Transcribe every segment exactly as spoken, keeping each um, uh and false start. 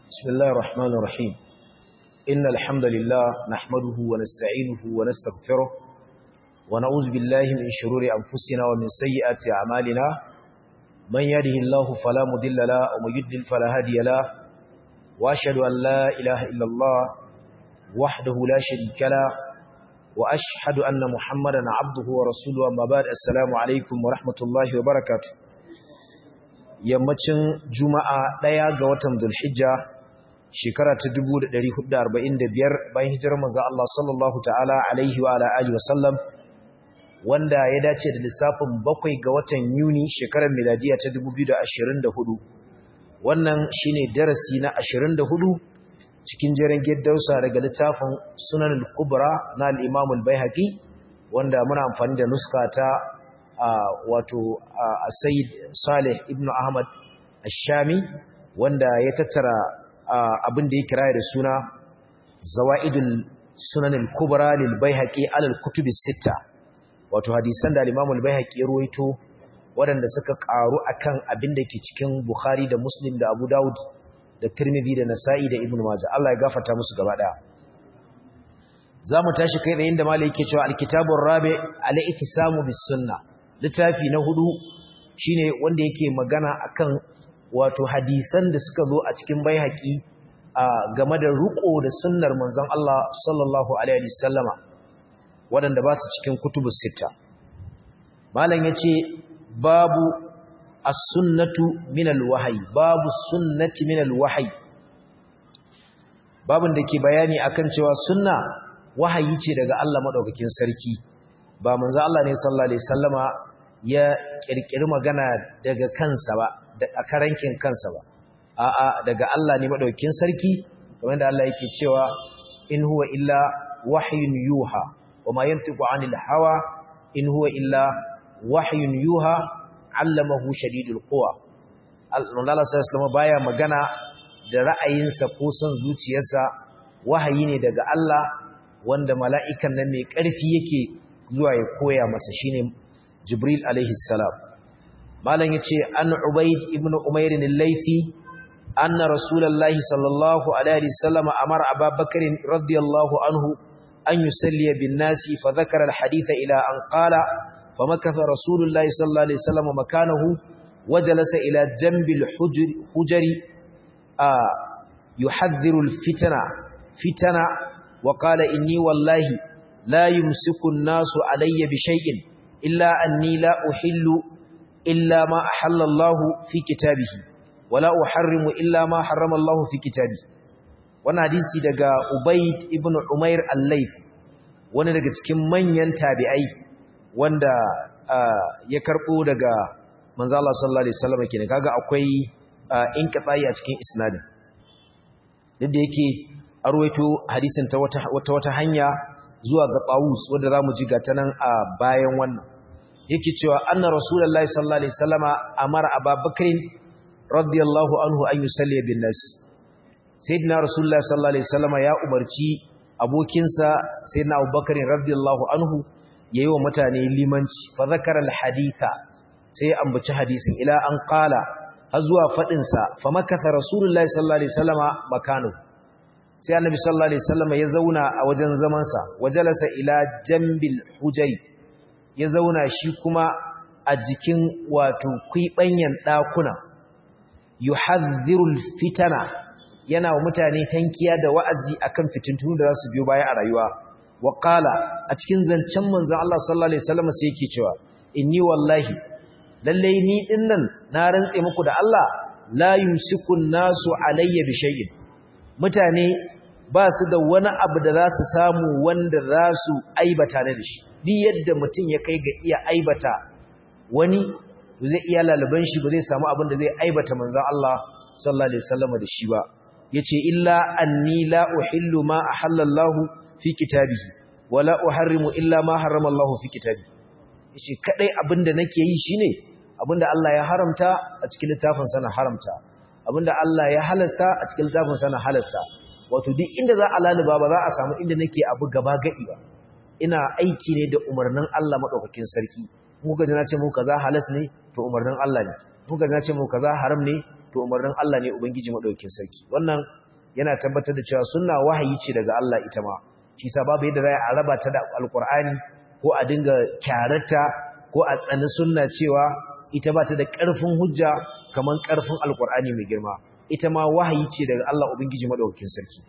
بسم الله الرحمن الرحيم إن الحمد لله نحمده ونستعينه ونستغفره ونعوذ بالله من شرور أنفسنا ومن سيئات أعمالنا من يهده الله فلا مضل له ومن يضلل فلا هادي له وأشهد أن لا إله إلا الله وحده لا شريك له وأشهد أن محمدا عبده ورسوله أما بعد السلام عليكم ورحمة الله وبركاته yammacin juma'a ɗaya ga watan Dhul-Hijja shekara ta dubu da ɗari hudu da arba'in da biyar bayan hijirar manzo Allah sallallahu ta'ala alaihi wa ala alihi wasallam wanda ya dace da lissafin bakwai ga watan Yuni shekarar miladiya ta dubu biyu da ashirin da hudu. Wannan shine darasi na ashirin da hudu cikin jerin giddausa daga littafin Sunan al-Kubra na al-Imam al-Baihaqi wanda muna amfani da nuska ta Uh, wato uh, Sayyid Salih ibn Ahmad Ash-Shami wanda ya tattara uh, abin da ya kira da suna Zawaidul Sunan al-Kubra lil Baihaqi ala al-Kutub as-Sitta, wato hadisan da Imam al-Baihaqi ya ruwaito waɗanda suka karu akan abin da ke cikin Bukhari da Muslim da Abu Dawud da Tirmidhi da Nasa'i da Ibn Majah. Allah ya gafarta musu gaba daya. Zamu tashi kai da inda malai yake cewa al-kitabur rabi al-ittisamu bis-sunnah, littafi na hudu shine wanda yake magana akan wato hadisan da suka zo a cikin Baihaqi game da ruko da sunnar manzon Allah sallallahu alaihi wasallama wadanda ba su cikin kutubus sita. Malam yace babu as-sunnatu min al-wahyi, babu sunnati min al-wahyi, babun da ke bayani akan cewa sunna wahayi ce daga Allah madaukakin sarki, ba manzon Allah ne sallallahu alaihi wasallama ya kirkiri magana daga kansa ba, a karankin kansa ba, a'a daga Allah ne madaukakin sarki, kamar da Allah yake cewa in huwa illa wahyun yuha wa ma yantiqu anil hawa in huwa illa wahyun yuha allamahu shadidul quwa. Allah sallallahu alaihi wasallam baya magana da ra'ayinsa ko son zuciyarsa, wahayi ne daga Allah wanda mala'ikan nan mai ƙarfi yake zuwa ya koya masa, shine Jibril alaihi salam. Malam yace an Ubayd ibn Umayr al-Laythi anna Rasulullahi sallallahu alaihi wasallam amara Abu Bakr radiyallahu anhu an yusalli bin nasi fa dhakara al-hadith ila an qala famakatha Rasulullahi sallallahu alaihi wasallam makanahu wajalasa ila janbi al-hujri yuhadhdhiru al-fitna fitana wa qala inni wallahi la yumsiku an-nasu alayya bi shay'in إلا أني لا أحل إلا ما أحل الله في كتابه ولا أحرم إلا ما حرم الله في كتابه. وانا حديثي دقى أبيد ابن عمير الليثي وانا دقى تكمن ينتابعي وانا يكربو دقى منزال الله صلى الله عليه وسلم كنا كاقى أكوي إنكتايا تكين إسنادي لدي يكي أرويتو حديثا وتوتحنيا zuwa ga Tawus wanda zamu ji gata nan a bayan wannan, yake cewa anna rasulullahi sallallahu alaihi wasallama amara Abubakar radiyallahu anhu an yusalli bin nas. Sayyidina rasulullahi sallallahu alaihi wasallama ya umarci abokinsa sayyidina Abubakar radiyallahu anhu yayi wa mutane limanci, fa zakara alhaditha, sai ambaci hadisin ila an qala har zuwa fadin sa fa makatha rasulullahi sallallahu alaihi wasallama makanu, sai annabi sallallahu alaihi wasallam ya zauna a wajen zaman sa, wajalasa ila jambil hujari, ya zauna shi kuma a jikin wato kuibanyan dakuna, yuhadhdhirul fitana, yana wa mutane tankiya da wa'azi akan fitintunu da zasu biyo baya a rayuwa. Wa qala, a cikin zancen manzon Allah sallallahu alaihi wasallam sai yake cewa inni wallahi lalle ni dinnan na rantse muku da Allah la yumsikun nasu alayya bi shay'in, mutane ba su da wani abu da za su samu wanda za su aibata ne da shi. Duk yadda mutum ya kai ga iya aibata wani, zai iya lalaban shi ba zai samu abin da zai aibata manzon Allah sallallahu alaihi wasallam da shi ba. Yace illa anni la uhillu ma ahallallahu fi kitabihi wa la uharrimu illa ma harrama Allah fi kitabihi. Yace kadai abin da nake yi shine abin da Allah ya haramta a cikin littafin sa na haramta, abin da Allah ya halasta a cikin littafin sa na halasta. Wato duk inda za a laluba ba za a samu inda nake abu gaba gadi ba, ina aiki ne da umarnin Allah madaukakin sarki. Muka ji na ce mu kaza halas ne, to umarnin Allah ne. Muka ji na ce mu kaza haram ne, to umarnin Allah ne ubangiji madaukakin sarki. Wannan yana tabbatar da cewa sunna wahayi ce daga Allah ita ma shi sa babu yadda za a raba ta da alqur'ani ko a dinga kyarata ko a tsani sunna cewa ita ba ta da ƙarfin hujja kaman ƙarfin alqur'ani mai girma ita ma wahayi ce daga Allah ubangiji madaukakin sarki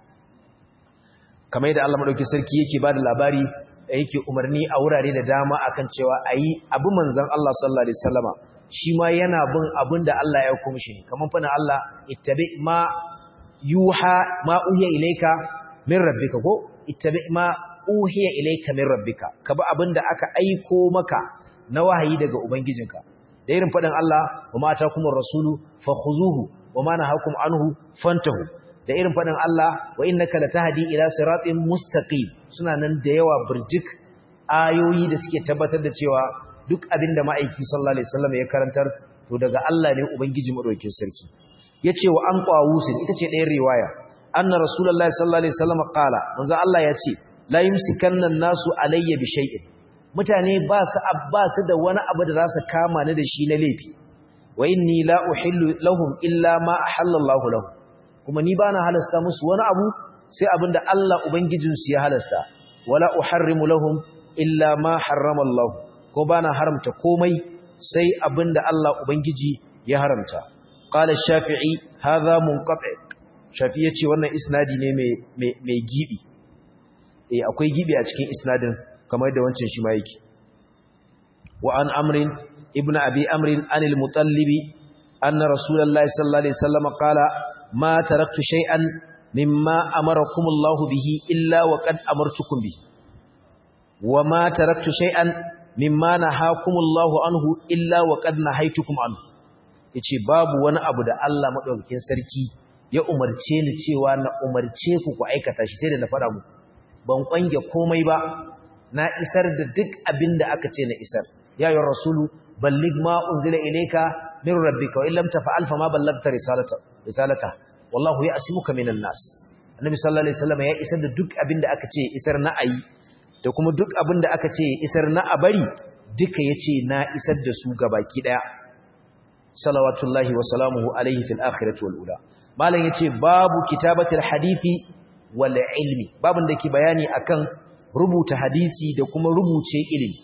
kamar yadda Allah madaukakin sarki yake bada labari yake umarni a wurare da dama akan cewa ayi abu manzon Allah sallallahu alaihi wasallama shi ma yana bin abinda Allah ya aika mishi kaman fa Allah ittabi ma yuha ma uhiya ilayka min rabbika ko ittabi ma uhiya ilayka min rabbika kaba abinda aka aiko maka na wahayi daga ubangijinka da irin faɗin Allah wa ma atakumur rasulu fakhuzuhu wa ma nahakum anhu fantahu da irin faɗin Allah wa innaka latahdi ila siratin mustaqim suna nan da yawa burjik ayoyi da suke tabbatar da cewa duk abinda ma'aiki sallallahu alaihi wasallam ya karantar to daga Allah ne ubangiji madaukakin sarki yace wa an qawusin ita ce ɗayan riwaya anna rasulullahi sallallahu alaihi wasallam qala manzo Allah yace la yumsikanna an-nasu alayya bi shay'in mutane ba su abbasu da wani abu da za su kama ni da shi na laifi wa inni la uhillu lahum illa ma ahallallahu lahum kuma ni bana halasta musu wani abu sai abinda Allah ubangijinsu ya halasta wala uharrimu lahum illa ma harrama Allah ko bana haramta komai sai abinda Allah ubangiji ya haramta qala shafi'i hadha munqati shafi'i yace wannan isnadi ne mai mai gibi eh akwai gibi a cikin isnadin kamar da wancan shi ma yake wa an amrin ibnu abi amrin anil mutallibi anna rasulullahi sallallahu alaihi wasallam qala ma taraktu shay'an mimma amarakum Allah bihi illa wa qad amartukum bihi wa ma taraktu shay'an mimma nahakum Allah anhu illa wa qad nahaytukum anhu yace babu wani abu da Allah madaukakin sarki ya umarce ni cewa na umarce ku ku aikata shi sai da na fara muku ban kwange komai ba na isar da duk abinda aka ce na isar ya ayyuhar rasulu balligh ma unzila ilayka min rabbika wa illam taf'al fama ballagta risalata risalata wallahu ya'simuka minan nas annabi sallallahu alaihi wasallam ya isar da duk abinda aka ce isar na ayi da kuma duk abinda aka ce isar na abari duka yace na isar da su gabaki daya salawatullahi wa salamuhu alaihi fil akhirati wal ula malan yace babu kitabatul hadisi wal ilmi babun da ke bayani akan rubuta hadisi da kuma rubuce ilimi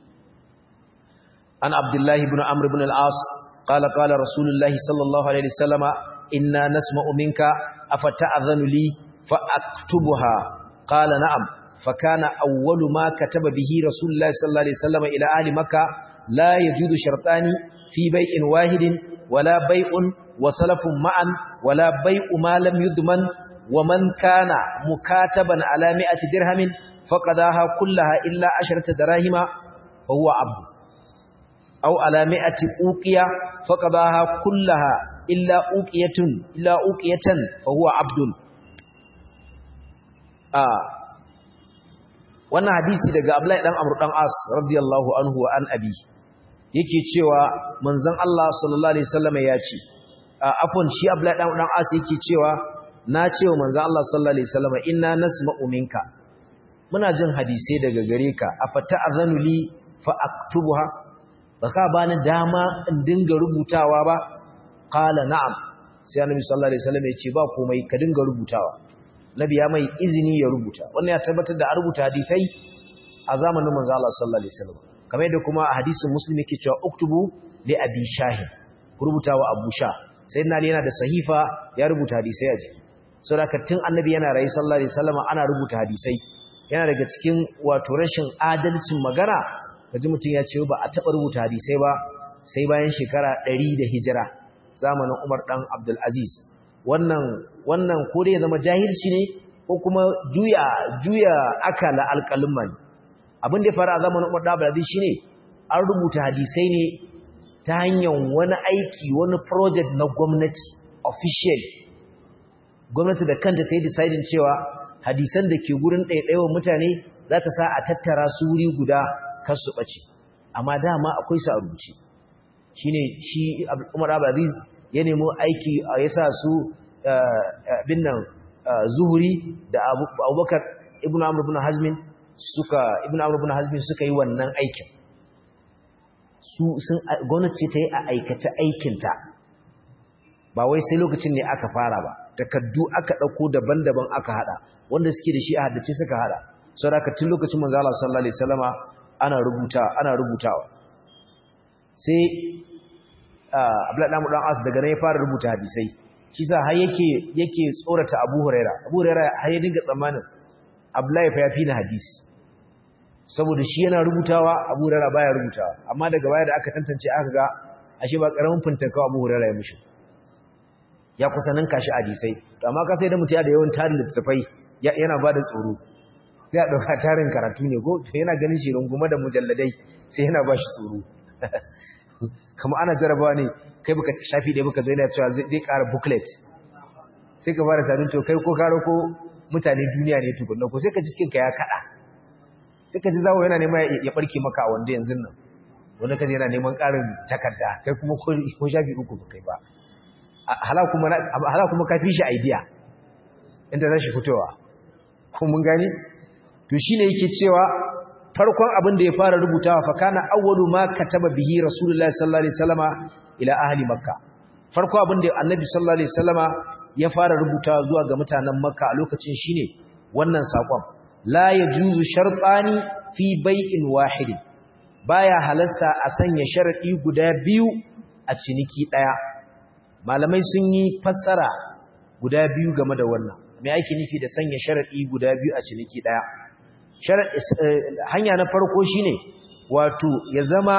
an abdullahi ibn amr ibn al-as qala qala rasulullahi sallallahu alaihi wasallama inna nasma'u minka afata'adhanu li fa aktubuha qala na'am fa kana awwalu ma kataba bihi rasulullahi sallallahu alaihi wasallama ila ahli makkah la yajudu shartani fi bay'in wahidin wala bay'un wa salafun ma'an wala bay'u ma lam yudman wa man kana mukataban ala mi'ati dirhamin فقداها كلها إلا عشرة دراهم فهو عبد أو على مئة أوقية فقداها كلها إلا أوقية إلا أوقية فهو عبد آه wannan hadisi daga Abdullahi dan Amr dan As radiyallahu anhu wa an abi yake cewa manzon Allah sallallahu alaihi wasallam ya ce afwan shi Abdullahi dan dan As yake cewa na cewa manzon Allah sallallahu alaihi wasallam inna nasma'u minka muna jin hadisai daga gare ka afata azanu li fa aktubuha baka bani dama in dinga rubutawa ba qala na'am sai annabi sallallahu alaihi wasallam ya ce ba komai ka dinga rubutawa nabi ya mai izini ya rubuta wannan ya tabbatar da a rubuta hadisai a zamanin manzo Allah sallallahu alaihi wasallam kamar yadda kuma a hadisin muslim yake cewa uktubu li abi shahi rubutawa abu sha sayyidina ali yana da sahifa ya rubuta hadisai a jiki saboda tun annabi yana rayi sallallahu alaihi wasallam ana rubuta hadisai yana daga cikin wato rashin adalcin magana kaji mutum ya ce ba a taɓa rubuta hadisai ba sai bayan shekara ɗari da hijira zamanin Umar ɗan Abdul Aziz wannan wannan ko dai ya zama jahilci ne ko kuma juya juya akala alƙalumma ne abin da ya fara a zamanin Umar ɗan Abdul Aziz shine an rubuta hadisai ne ta hanyar wani aiki wani project na gwamnati official gwamnati da kanta ta yi deciding cewa hadisan da ke gurin ɗaiɗaiwa mutane za ta sa a tattara su wuri guda kar su ɓace amma dama akwai su a rubuce shi ne shi Umar Abdulaziz ya nemo aiki ya sa su bin nan Zuhuri da Abubakar ibn Amr ibn Hazmin suka ibn Amr ibn Hazmin suka yi wannan aikin su sun gwamnati ta yi a aikata aikinta ba wai sai lokacin ne aka fara ba takaddu aka dauko daban-daban aka hada wanda suke da shi a haddace suka hada saboda tun lokacin manzo Allah sallallahu alaihi wasallama ana rubuta ana rubutawa sai Abdullah dan Mudan As daga nan ya fara rubuta hadisai shi sa har yake yake tsorata Abu Huraira Abu Huraira har ya dinga tsammanin Abdullahi fa yafi na hadisi saboda shi yana rubutawa Abu Huraira baya rubutawa amma daga baya da aka tantance aka ga ashe ba karamin fintanka Abu Huraira ya mishi ya kusa nan kashi hadisai to amma ka sai da mutiya da yawan tarin littafai yana bada tsoro sai a dauka tarin karatu ne ko to yana ganin shi runguma da mujalladai sai yana ba shi tsoro kuma ana jarabawa ne kai baka shafi da baka zo yana cewa zai ƙara booklet sai ka fara tarin to kai ko karo ko mutane duniya ne tukunna ko sai ka ji cikin ka ya kada sai ka ji zawo yana neman ya barke maka a wanda yanzu nan wanda kaje yana neman ƙarin takarda kai kuma ko shafi uku kai ba hala kuma hala kuma ka fi shi idea inda zai fitowa ko mun gani to shine yake cewa farkon abin da ya fara rubutawa fa kana awwalu ma kataba bihi rasulullahi sallallahu alaihi wasallama ila ahli makka farko abin da annabi sallallahu alaihi wasallama ya fara rubutawa zuwa ga mutanen makka a lokacin shine wannan sakon la yajuzu shartani fi bai'in wahid baya halasta a sanya sharadi guda biyu a ciniki daya malamai sun yi fassara guda biyu game da wannan me yake nufi da sanya sharadi guda biyu a ciniki daya hanya na farko shine wato ya zama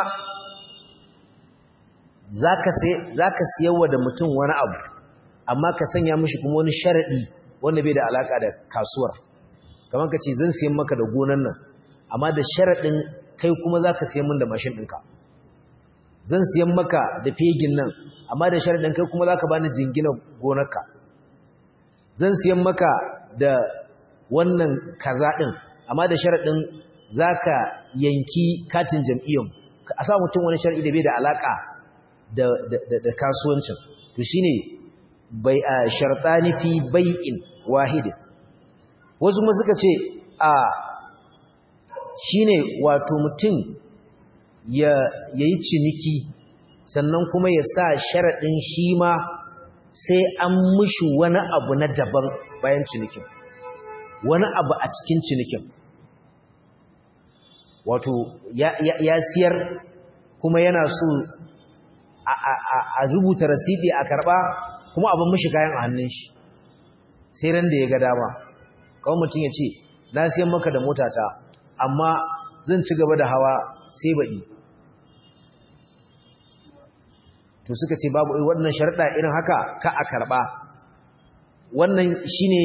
zaka sai zaka siyarwa da mutum wani abu amma ka sanya mishi kuma wani sharadi wanda bai da alaka da kasuwar kamar kace zan siyan maka da gonan nan amma da sharadin kai kuma zaka siyan min da mashin ɗinka zan siyan maka da fegin nan amma da sharadin kai kuma zaka bani jingina gonarka zan siyan maka da wannan kaza din amma da sharaɗin za ka yanki katin jam'iyyar a sa mutum wani sharaɗi da bai da alaƙa da kasuwancin to shi ne bai a sharɗani fi bai'in wahidin wasu ma suka ce a shi ne wato mutum ya yi ciniki sannan kuma ya sa sharaɗin shi ma sai an mushi wani abu na daban bayan cinikin wani abu a cikin cinikin wato ya, ya, ya siyar kuma yana so a, a, a, a rubuta rasidi a karba kuma abin mishi kayan a hannun shi sai ran da ya ga dama kawai mutum ya ce na siyan maka da motata amma zan ci gaba da hawa sai baɗi to suka ce babu wannan sharɗa irin haka ka a karba wannan shine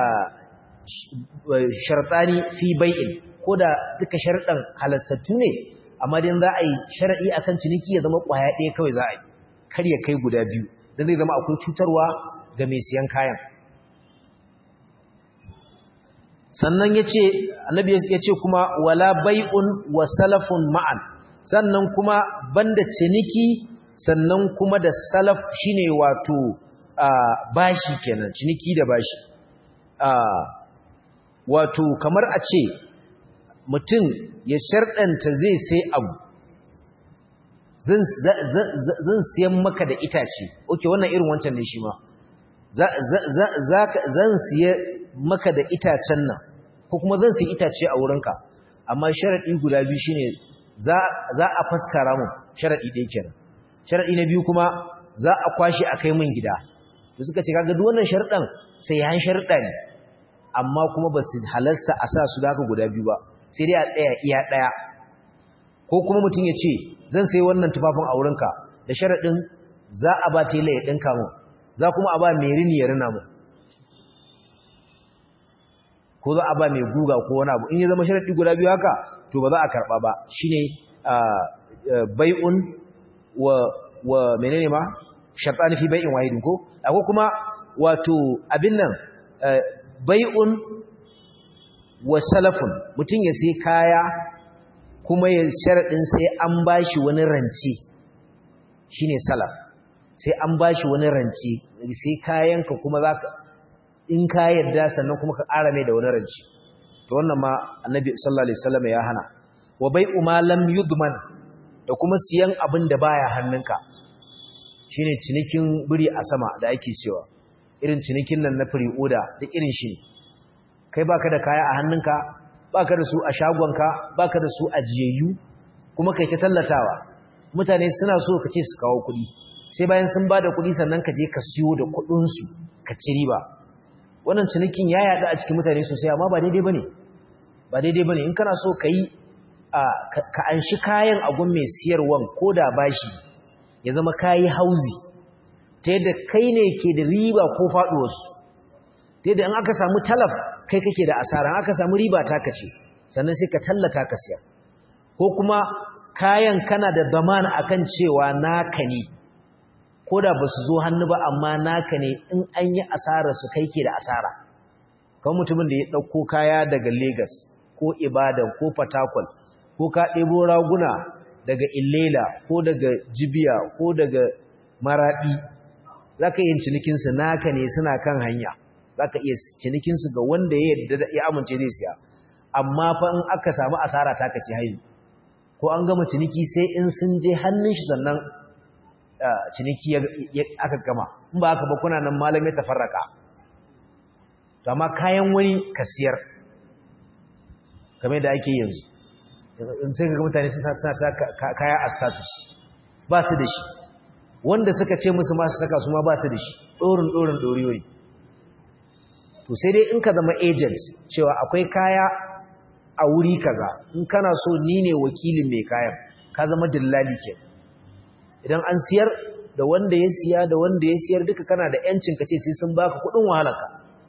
sharɗani fi bai'in ko da duka sharɗan halastattu ne amma dai za a yi sharaɗi akan ciniki ya zama ƙwaya ɗaya kawai za a yi kar ya kai guda biyu don zai zama akwai cutarwa ga mai siyan kayan sannan ya ce annabi ya ce kuma wala bai'un wa salafun ma'an sannan kuma banda ciniki sannan kuma da salaf shine wato bashi kenan ciniki da bashi wato kamar a ce mutum ya sharɗanta zai sai abu zan siyan maka da itace oke wannan irin wancan ne shi ma zan siya maka da itacen nan ko kuma zan siya itace a wurinka amma sharaɗi guda biyu shine za a faskara mu sharaɗi ɗaya kenan sharaɗi na biyu kuma za a kwashe a kai min gida da suka ce kaga duk wannan sharaɗin sai yan sharaɗa ne amma kuma ba su halasta a sa su da haka guda biyu ba sai dai a tsaya iya ɗaya ko kuma mutum ya ce zan sai wannan tufafin a wurinka da sharaɗin za a ba tela ya ɗinka mu za kuma a ba mai rini ya rina mu ko za a ba mai guga ko wani abu in ya zama sharaɗi guda biyu haka to ba za a karɓa ba shine bai'un wa wa menene ma shartani fi bai'in wahidin ko akwai kuma wato abin nan bai'un wa salafun mutum ya sai kaya kuma ya sharadin sai an bashi wani rance shine salaf sai an bashi wani rance sai kayanka kuma zaka in ka yarda sannan kuma ka ƙara mai da wani rance to wannan ma annabi sallallahu alaihi wasallam ya hana wa bai'u ma lam yudman da kuma siyan abin da baya hannunka shine cinikin biri a sama da ake cewa irin cinikin nan na free order da irin shi ne kai baka da kaya a hannunka baka da su a shagonka baka da su a jiyayyu kuma kai ta tallatawa mutane suna so ka ce su kawo kuɗi sai bayan sun bada kuɗi sannan ka je ka siyo da kuɗin su ka ci riba wannan cinikin ya yaɗu a cikin mutane sosai amma ba daidai bane ba daidai bane in kana so kai ka anshi kayan agun mai siyarwan ko da bashi ya zama kayi hauzi ta yadda kai ne ke da riba ko faɗuwarsu ta yadda in aka samu talaf kai kake da asara in aka samu riba ta kace sannan sai ka tallata ka siya ko kuma kayan kana da zamana akan cewa naka ne ko da ba su zo hannu ba amma naka ne in an yi asara su kai ke da asara kawai mutumin da ya ɗauko kaya daga Legas ko Ibadan ko Fatakwal ko ka ɗebo raguna daga Illela ko daga Jibiya ko daga Maraɗi za ka iya cinikinsu naka ne suna kan hanya za ka iya cinikinsu ga wanda ya yarda ya amince zai siya amma fa in aka samu asara ta kace haihu ko an gama ciniki sai in sun je hannun shi sannan ciniki aka gama in ba aka ba kuna nan malam ya tafarraka to amma kayan wani ka siyar kamar da ake yanzu in sai ga mutane sun sa kaya a status ba su da shi wanda suka ce musu masu saka su ma ba su da shi ɗorin ɗorin ɗoriyoyi to sai dai in ka zama agent cewa akwai kaya a wuri kaza in kana so ni ne wakilin mai kayan ka zama dillali ke idan an siyar da wanda ya siya da wanda ya siyar duka kana da yancin ka ce sai sun baka kuɗin wahalarka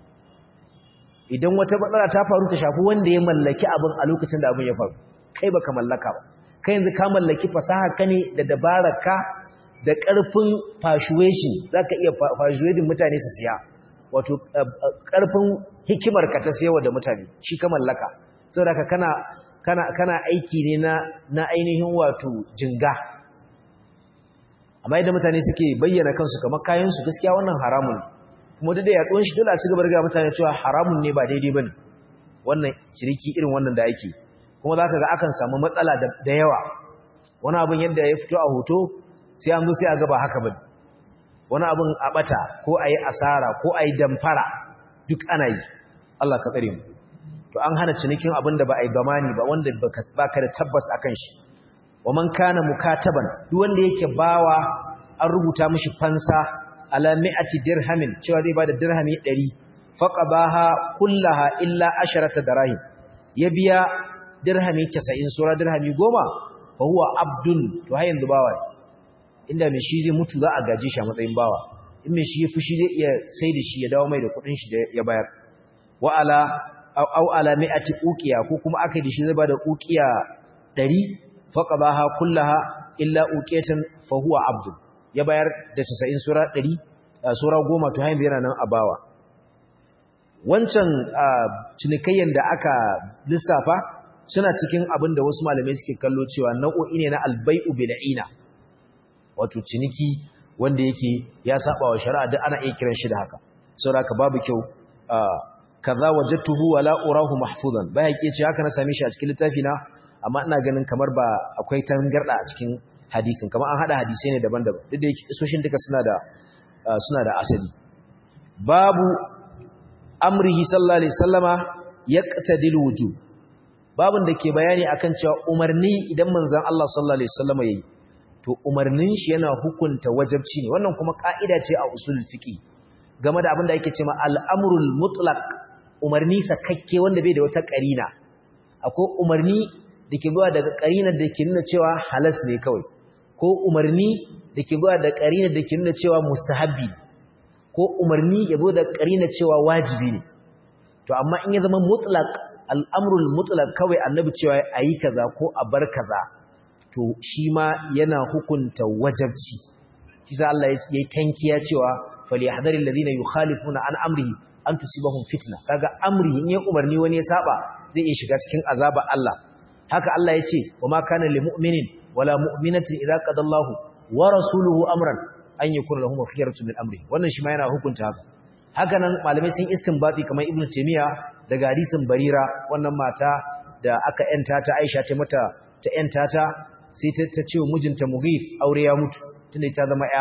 idan wata matsala ta faru ta shafi wanda ya mallaki abin a lokacin da abin ya faru kai baka mallaka ba kai yanzu ka mallaki fasaha ka ne da dabarar ka da ƙarfin persuasion zaka iya persuading mutane su siya wato ƙarfin hikimar ka ta siyarwa da mutane shi ka mallaka saboda kana kana kana aiki ne na na ainihin wato jinga amma idan mutane suke bayyana kansu kamar kayan su gaskiya wannan haramun kuma duk da yaduwan shi dole a ci gaba da ga mutane cewa haramun ne ba daidai bane wannan ciriki irin wannan da ake kuma zaka ga akan samu matsala da yawa wani abin yadda ya fito a hoto sai an zo sai a ga ba haka bane wani abin a bata ko ayi asara ko ayi damfara duk ana yi Allah ka tsare mu to an hana cinikin abin da ba ai zamani ba wanda baka da tabbas akan shi wa man kana mukataban duk wanda yake bawa an rubuta mishi fansa ala mi'ati dirhamin cewa zai bada dirhami ɗari faqabaha kullaha illa asharata darahim ya biya dirhami casa'in sura dirhami goma fa huwa abdun to har yanzu bawa inda mai shi zai mutu za a gaje shi a matsayin bawa in mai shi ya fushi zai iya sai da shi ya dawo mai da kudin shi da ya bayar wa ala au ala mi'ati uqiya ko kuma aka da shi zai bada uqiya ɗari faqabaha kullaha illa uqiyatan fa huwa abdun ya bayar da casa'in sura ɗari sura goma to har yanzu yana nan a bawa wancan cinikayyan da aka lissafa suna cikin abin da wasu malamai suke kallo cewa nau'o'i ne na albai'u bil'ina wato ciniki wanda yake ya saba wa shari'a duk ana iya kiran shi da haka saboda haka babu kyau kaza wajadtuhu wala urahu mahfuzan bai yake ce haka na same shi a cikin littafi na amma ina ganin kamar ba akwai tangarda a cikin hadisin kamar an hada hadisi ne daban-daban duk da yake isoshin duka suna da suna da asali babu amrihi sallallahu alaihi wasallama yaqtadil wujub babun da ke bayani akan cewa umarni idan manzon Allah sallallahu alaihi wasallama yayi to umarnin shi yana hukunta wajibci ne wannan kuma ka'ida ce a usul fiqi game da abin da yake cewa al-amrul mutlaq umarni sakakke wanda bai da wata karina akwai umarni dake zuwa daga karinar da ke nuna cewa halas ne kawai ko umarni dake zuwa da karinar da ke nuna cewa mustahabbi ko umarni ya zo da karinar cewa wajibi ne to amma in ya zama mutlaq al-amrul mutlaq kawai annabi cewa ayi kaza ko a bar kaza to shi ma yana hukunta wajibci kisa Allah ya yi tankiya cewa falyahdharil ladina yukhalifuna an amrihi an tusibahum fitna kaga amri in ya umarni wani ya saba zai iya shiga cikin azaba Allah haka Allah ya ce wa ma kana lil mu'minin wala mu'minatin idza qadallahu wa rasuluhu amran an yakuna lahum khiyaratu min amri wannan shi ma yana hukunta haka haka nan malamai sun istinbati kamar ibnu taymiya daga hadisin barira wannan mata da aka yanta ta Aisha ta mata ta yanta ta sai ta ce wa mijinta Mughith aure ya mutu tunda ta zama ya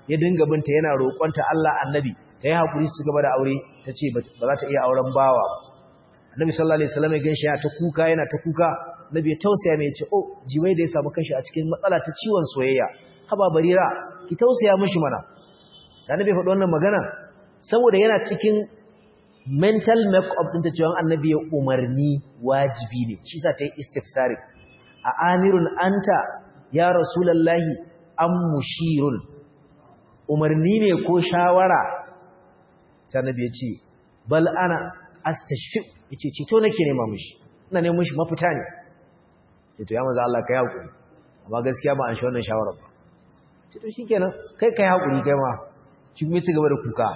ya dinga binta yana roƙonta Allah annabi ta yi haƙuri su gaba da aure ta ce ba za ta iya auren bawa ba annabi sallallahu alaihi wasallam ya ganshi yana ta kuka yana ta kuka nabi ya tausaya mai ya ce oh jiwai da ya samu kanshi a cikin matsala ta ciwon soyayya haba barira ki tausaya mishi mana da annabi ya faɗi wannan magana saboda yana cikin mental make-up ɗinta cewa annabi ya umarni wajibi ne shi sa ta yi istifsari a amirun anta ya rasulallahi an mushirun umarni ne ko shawara sai annabi ya ce bal ana astashfi yace ceto nake nema mishi ina neman mishi mafita ne to ya manzo Allah kai hakuri amma gaskiya ba an shi wannan shawara ba to shikenan kai kai hakuri kai ma shi kuma ci gaba da kuka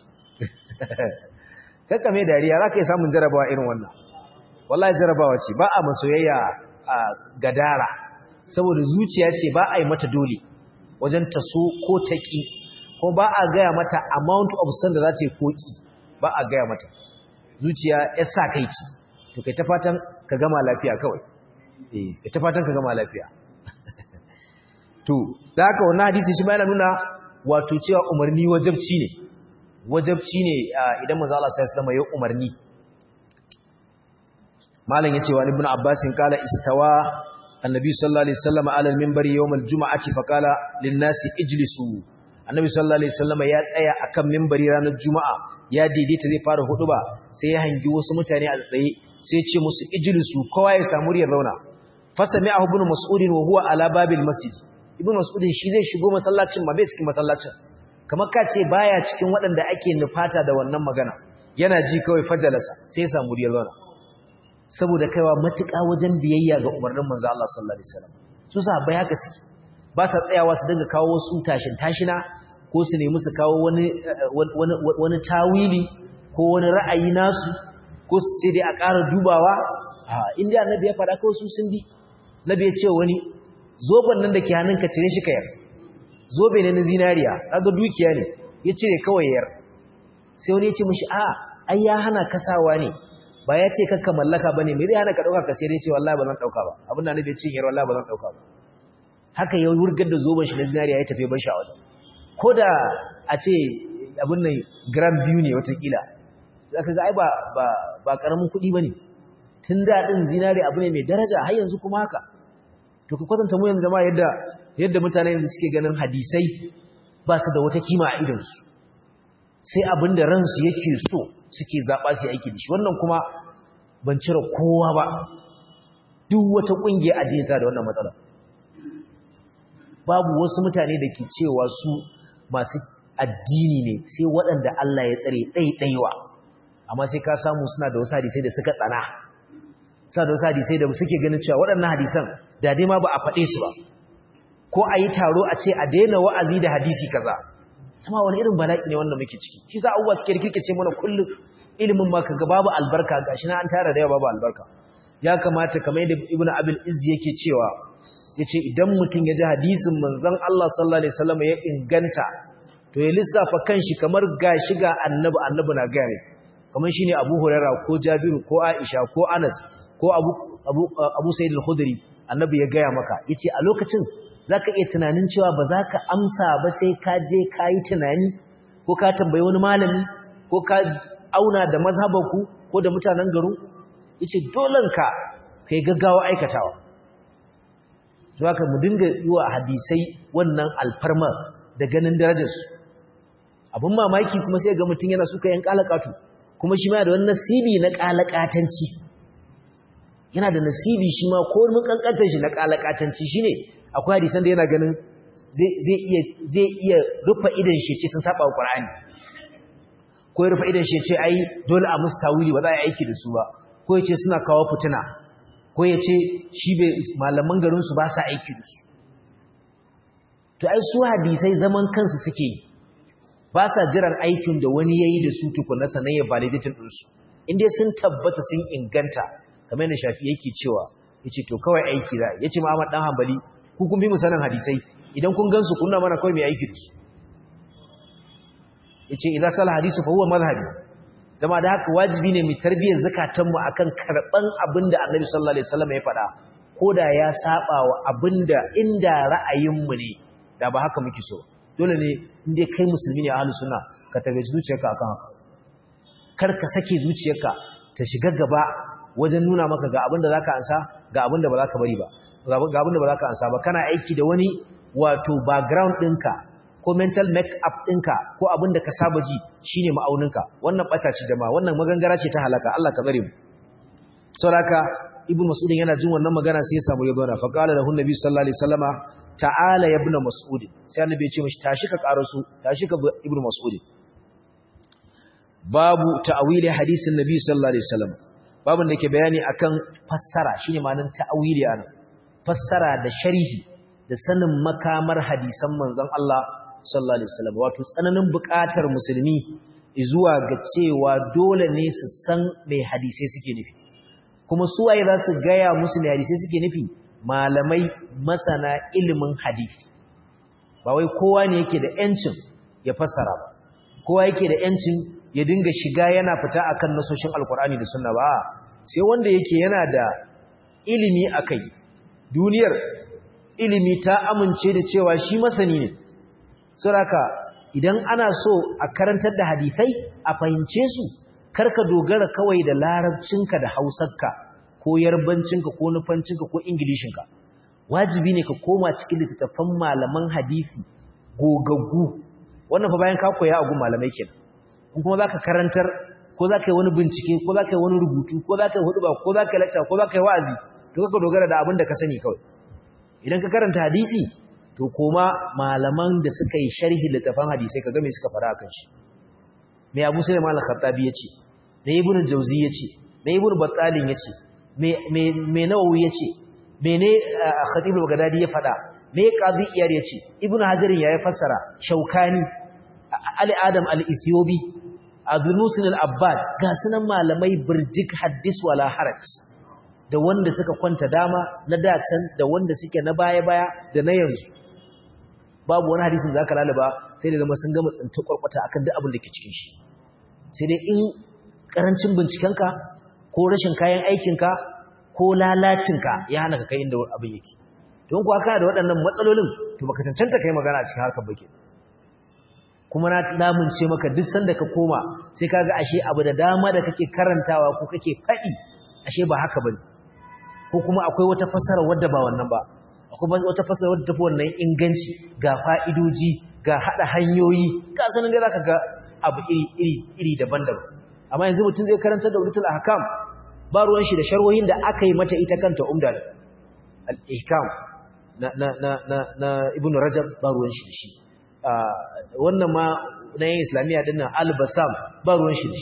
kakka mai dariya za ka yi samun jarabawa irin wannan wallahi jarabawa ce ba a masoyayya a gadara saboda zuciya ce ba a yi mata dole wajen ta so ko ta ƙi ko ba a gaya mata amount of sun da za ta yi koki ba a gaya mata zuciya ya sa kai ce to kai ta fatan ka gama lafiya kawai eh kai ta fatan ka gama lafiya to da haka wannan hadisi shi ma yana nuna wato cewa umarni wajibci ne wajabci ne idan manzo Allah sallallahu alaihi wasallam ya umarni malam yace wa ibn Abbas kala istawa annabi sallallahu alaihi wasallam ala al-minbari yawm al-jum'ati fa qala lin-nasi ijlisu annabi sallallahu alaihi wasallam ya tsaya akan minbari ranar juma'a ya daidaita zai fara huduba sai ya hangi wasu mutane a tsaye sai ya ce musu ijlisu kowa ya samu riyar rauna fa sami'ahu ibn mas'ud wa huwa ala babil masjid ibn mas'ud shi zai shigo masallacin ma bai cikin masallacin kamar ka ce baya cikin waɗanda ake nufata da wannan magana yana ji kawai fajalasa sai ya samu riyar rauna saboda kaiwa matuƙa wajen biyayya ga umarnin manzo Allah sallallahu alaihi wasallam su sahabbai haka suke ba sa tsayawa su dinga kawo wasu tashin tashina ko su nemi su kawo wani wani wani tawili ko wani ra'ayi nasu ko su ce dai a ƙara dubawa a inda annabi ya faɗa kawai su sun bi nabi ya ce wani zoban nan da ke hannunka cire shi kayar zobe ne na zinariya kaga dukiya ne ya cire kawai yar sai wani ya ce mishi a ai ya hana kasawa ne ba ya ce kakka mallaka bane me zai hana ka dauka ka sai dai ce wallahi ba zan dauka ba abin da nabi ya ce yar wallahi ba zan dauka ba haka ya wurgar da zoben shi na zinariya ya tafi ban sha'awa ko da a ce abin nan gram biyu ne watakila zaka ga ai ba ba ba karamin kuɗi bane tun da din zinari abu ne mai daraja har yanzu kuma haka to ka kwatanta mu yanzu jama'a yadda yadda mutane da suke ganin hadisai ba su da wata kima a idan su sai abin da ransu yake so suke zaba su aiki da shi wannan kuma ban cire kowa ba duk wata kungiya addini ta da wannan matsala babu wasu mutane da ke cewa su masu addini ne sai waɗanda Allah ya tsare ɗaiɗaiwa amma sai ka samu suna da wasu hadisai da suka tsana suna da wasu hadisai da suke ganin cewa waɗannan hadisan da dai ma ba a faɗe su ba ko a yi taro a ce a daina wa'azi da hadisi kaza sama wani irin bala'i ne wannan muke ciki shi sa abubuwa suke rikirkice mana kullum ilimin ma kaga babu albarka gashi na an tara da yawa babu albarka ya kamata kamar yadda ibnu abil izzi yake cewa yace idan mutum ya ji hadisin manzon Allah sallallahu alaihi wasallam ya inganta to ya lissafa kanshi kamar gashi ga annabi annabi na gare kamar shine Abu Hurairah ko Jabiru ko Aisha ko Anas ko Abu Abu Abu Sa'id al-Khudri annabi ya gaya maka yace a lokacin zaka iya tunanin cewa ba za ka amsa ba sai ka je ka yi tunani ko ka tambayi wani malami ko ka auna da mazhabanku ko da mutanen garin yace dolanka kai gaggawa aikatawa to haka mu dinga yi wa hadisai wannan alfarma da ganin darajarsu abin mamaki kuma sai ga mutum yana suka yan kalakatu kuma shi ma da wani nasibi na kalakatanci yana da nasibi shi ma ko mun kankantar shi na kalakatanci shine akwai hadisan da yana ganin zai zai iya zai iya rufa idan shi ce sun saba wa Qur'ani ko rufa idan shi ce ai dole a mustawili ba za a yi aiki da su ba ko yace suna kawo fitina ko yace shi bai malaman garin su ba sa aiki da su to ai su hadisai zaman kansu suke yi ba sa jiran aikin da wani yayi da su tukunna sanan ya validating din su inda sun tabbata sun inganta kamar yadda Shafi yake cewa yace to kawai aiki za yace Muhammad dan Hanbali ku kun bi mu sanan hadisai idan kun gansu kunna mana kawai mai aiki da su yace idza sal hadisu fa huwa madhhabi dama da haka wajibi ne mu tarbiyyar zakatan mu akan karban abinda Annabi sallallahu alaihi wasallam ya faɗa koda ya saba wa abinda inda ra'ayin mu ne da ba haka muke so dole ne inda kai musulmi ne ahlus sunna ka tagaji zuciyarka akan haka kar ka sake zuciyarka ta shiga gaba wajen nuna maka ga abin da zaka ansa ga abin da ba zaka bari ba ga abin da ba zaka ansa ba kana aiki da wani wato background ɗinka ko mental make-up ɗinka ko abin da ka saba ji shine ma'auninka wannan ɓata ce jama'a wannan magangara ce ta halaka Allah ka tsare mu saboda ibnu mas'ud yana jin wannan magana sai ya samu yabona fa qala lahu nabi sallallahu alaihi wasallama ta'ala ya ibnu mas'ud sai annabi ya ce mishi tashi ka karasu tashi ka ibnu mas'ud babu ta'wili hadisin nabi sallallahu alaihi wasallam babun da ke bayani akan fassara shine ma'anar ta'wili anan fassara da sharhi da sanin makamar hadisan manzon Allah sallallahu alaihi wasallam wato tsananin buƙatar musulmi zuwa ga cewa dole ne su san me hadisi suke nufi kuma su waye za su gaya musu me hadisi suke nufi malamai masana ilimin hadisi ba wai kowa ne yake da yancin ya fassara ba kowa yake da yancin ya dinga shiga yana fita akan nasoshin alkur'ani da sunna ba sai wanda yake yana da ilimi akai duniyar ilimi ta amince da cewa shi masani ne saboda idan ana so a karantar da hadisai a fahimce su karka dogara kawai da larabcinka da hausarka ko yarbancinka ko nufancinka ko ingilishinka wajibi ne ka koma cikin littattafan malaman hadisi gogaggu wannan fa bayan ka koya a gun malamai kenan in kuma zaka karantar ko zaka yi wani bincike ko zaka yi wani rubutu ko zaka yi huduba ko zaka yi lecture ko zaka yi wa'azi to kaka dogara da abin da ka sani kawai idan ka karanta hadisi to koma malaman da suka yi sharhi littafan hadisi kaga me suka fara akan shi me Abu Sulaiman al-Khattabi yace me Ibn Jawzi yace me Ibn Battalin yace me me me Nawawi yace mene Khatib al-Baghdadi ya fada me Qadi Iyar yace Ibn Hajar ya fassara Shaukani Ali Adam al-Ethiopi Abdul al-Abbad ga sunan malamai burjik hadis wala haraj da wanda suka kwanta dama na dacan da wanda suke na baya-baya da na yanzu babu wani hadisin da zaka lalaba sai da zama sun gama tsinta kwarkwata akan duk abin da ke cikin shi sai dai in karancin bincikenka ko rashin kayan aikinka ko lalacinka ya hana ka kai inda abin yake don kuwa kana da waɗannan matsalolin to baka cancanta kai magana a cikin harkar bake kuma na lamunce maka duk sanda ka koma sai kaga ashe abu da dama da kake karantawa ko kake faɗi ashe ba haka bane ko kuma akwai wata fasara wadda ba wannan ba akwai wata fasara wadda tafi wannan inganci ga fa'idoji ga hada hanyoyi ka sanin dai zaka ga abu iri iri iri daban-daban amma yanzu mutum zai karanta da ulul ahkam ba ruwan shi da sharhohin da aka yi mata ita kanta umda al-ihkam na na na na, na ibnu rajab ba ruwan shi da shi wannan ma na yin islamiyya dinnan al-basam ba ruwan shi da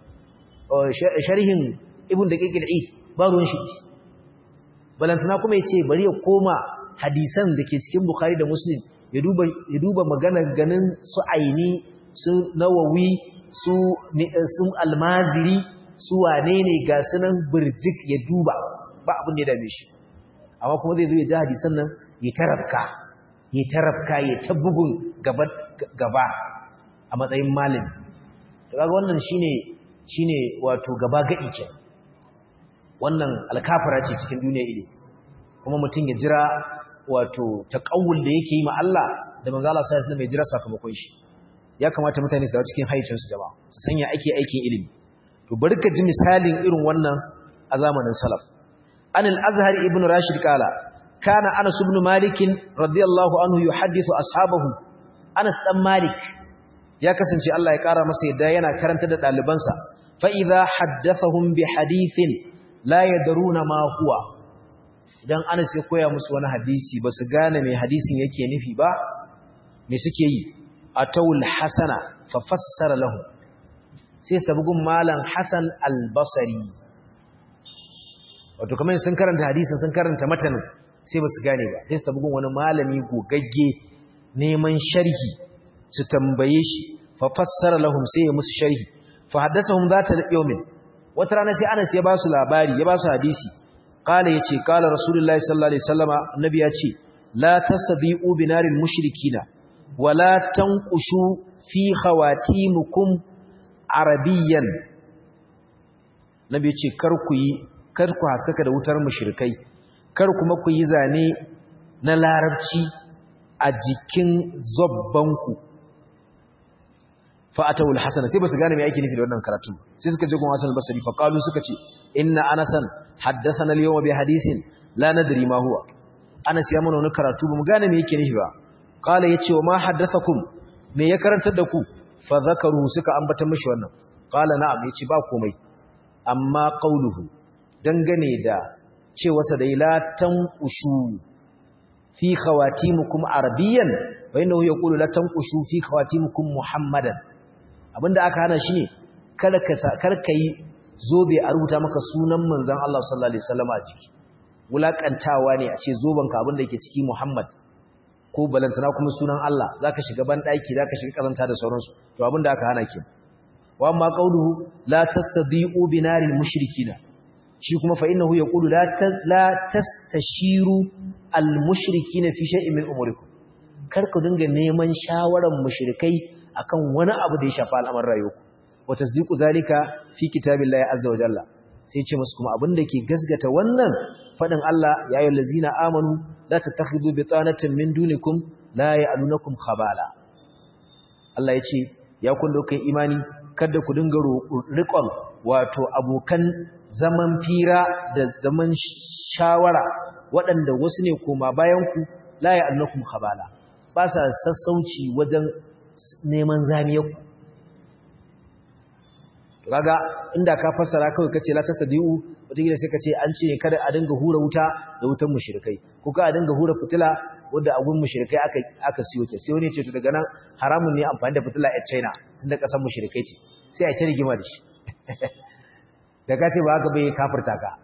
shi sharhin ibn daqiq al-eid ba ruwan shi balantana kuma yace bari ya koma hadisan dake cikin bukhari da muslim ya duba ya duba maganar ganin su aini su nawawi su su almaziri su wane ne ga sunan burjik ya duba ba abin da ya dame shi amma kuma zai zo ya ji hadisan nan ya tarabka ya tarabka ya tabugun gaba gaba a matsayin malami to kaga wannan shine shine wato gaba gadi ke wannan alkafara ce cikin duniyar ilimi kuma mutum ya jira wato taqawul da yake yi ma Allah da manzo Allah sallallahu alaihi wasallam ya jira sakamakon shi ya kamata mutane su dawo cikin hayyacin su jama'a su sanya ake aikin ilimi to bari ka ji misalin irin wannan a zamanin salaf an al-azhar ibn rashid kala kana anas ibn malik radiyallahu anhu yuhaddithu ashabahu anas dan malik ya kasance Allah ya kara masa yadda yana karanta da dalibansa fa idha haddathahum bi hadithin la yadruna ma huwa idan anas ya koya musu wani hadisi ba su gane me hadisin yake nufi ba me suke yi atawul hasana fa fassara lahu sai su tabugun malam hasan al-basri wato kamar sun karanta hadisin sun karanta matanin sai ba su gane ba sai su tabugun wani malami gogagge neman sharhi su tambaye shi fa fassara lahum sai ya musu sharhi fa haddathahum zata yawmin wata rana sai Anas ya ba su labari ya ba su hadisi qala yace qala rasulullahi sallallahu alaihi wasallama annabi ya ce la tastabi'u binaril mushrikina wala tanqushu fi khawatimukum arabiyyan nabi ya ce kar ku yi kar ku haskaka da wutar mushrikai kar kuma ku yi zane na larabci a jikin zobbanku fa atawul hasana sai basu gane me yake nufi da wannan karatu sai suka je gun Hasan al-Basri fa qalu suka ce inna anasan haddathana al-yawma bi hadisin la nadri ma huwa Anas ya mana wani karatu bamu gane me yake nufi ba qala yace wa ma haddathakum me ya karantar da ku fa zakaru suka ambata mishi wannan qala na'am yace ba komai amma qauluhu dangane da cewa sa dai la tanqushu fi khawatimukum arabiyyan wa innahu yaqulu la tanqushu fi khawatimukum muhammadan abinda aka hana shi ne kada ka kar kai zobe a rubuta maka sunan manzon Allah sallallahu alaihi wasallam a jiki wulakantawa ne a ce zoben ka abinda yake ciki Muhammad ko balantana kuma sunan Allah zaka shiga ban daki zaka shiga kazanta da sauransu to abinda aka hana ki wa amma qauluhu la tastadiu binaril mushrikina shi kuma fa innahu yaqulu la la tastashiru al mushrikina fi shay'in min umurikum kar ku dinga neman shawaran mushrikai akan wani abu da ya shafa al'amarin rayuwarku wa tasdiqu zalika fi kitabillahi azza wa jalla sai ce musu kuma abinda ke gasgata wannan fadin Allah ya ayyuhal ladzina amanu la tattakhidu bitanatan min dunikum la ya'lunukum khabala Allah yace ya kun dokai imani kada ku dinga riƙon wato abokan zaman fira da zaman shawara waɗanda wasu ne koma bayan ku la ya'lunukum khabala ba sa sassauci wajen neman zamiyarku kaga inda ka fassara kawai kace la tasdiu wataƙila sai kace an ce kada a dinga hura wuta da wutan mushrikai ko ka a dinga hura fitila wanda a gun mushrikai aka aka siyo ta sai wani ce to daga nan haramun ne amfani da fitila a China tunda kasan mushrikai ce sai a ta rigima da shi da kace ba haka bai kafirta ka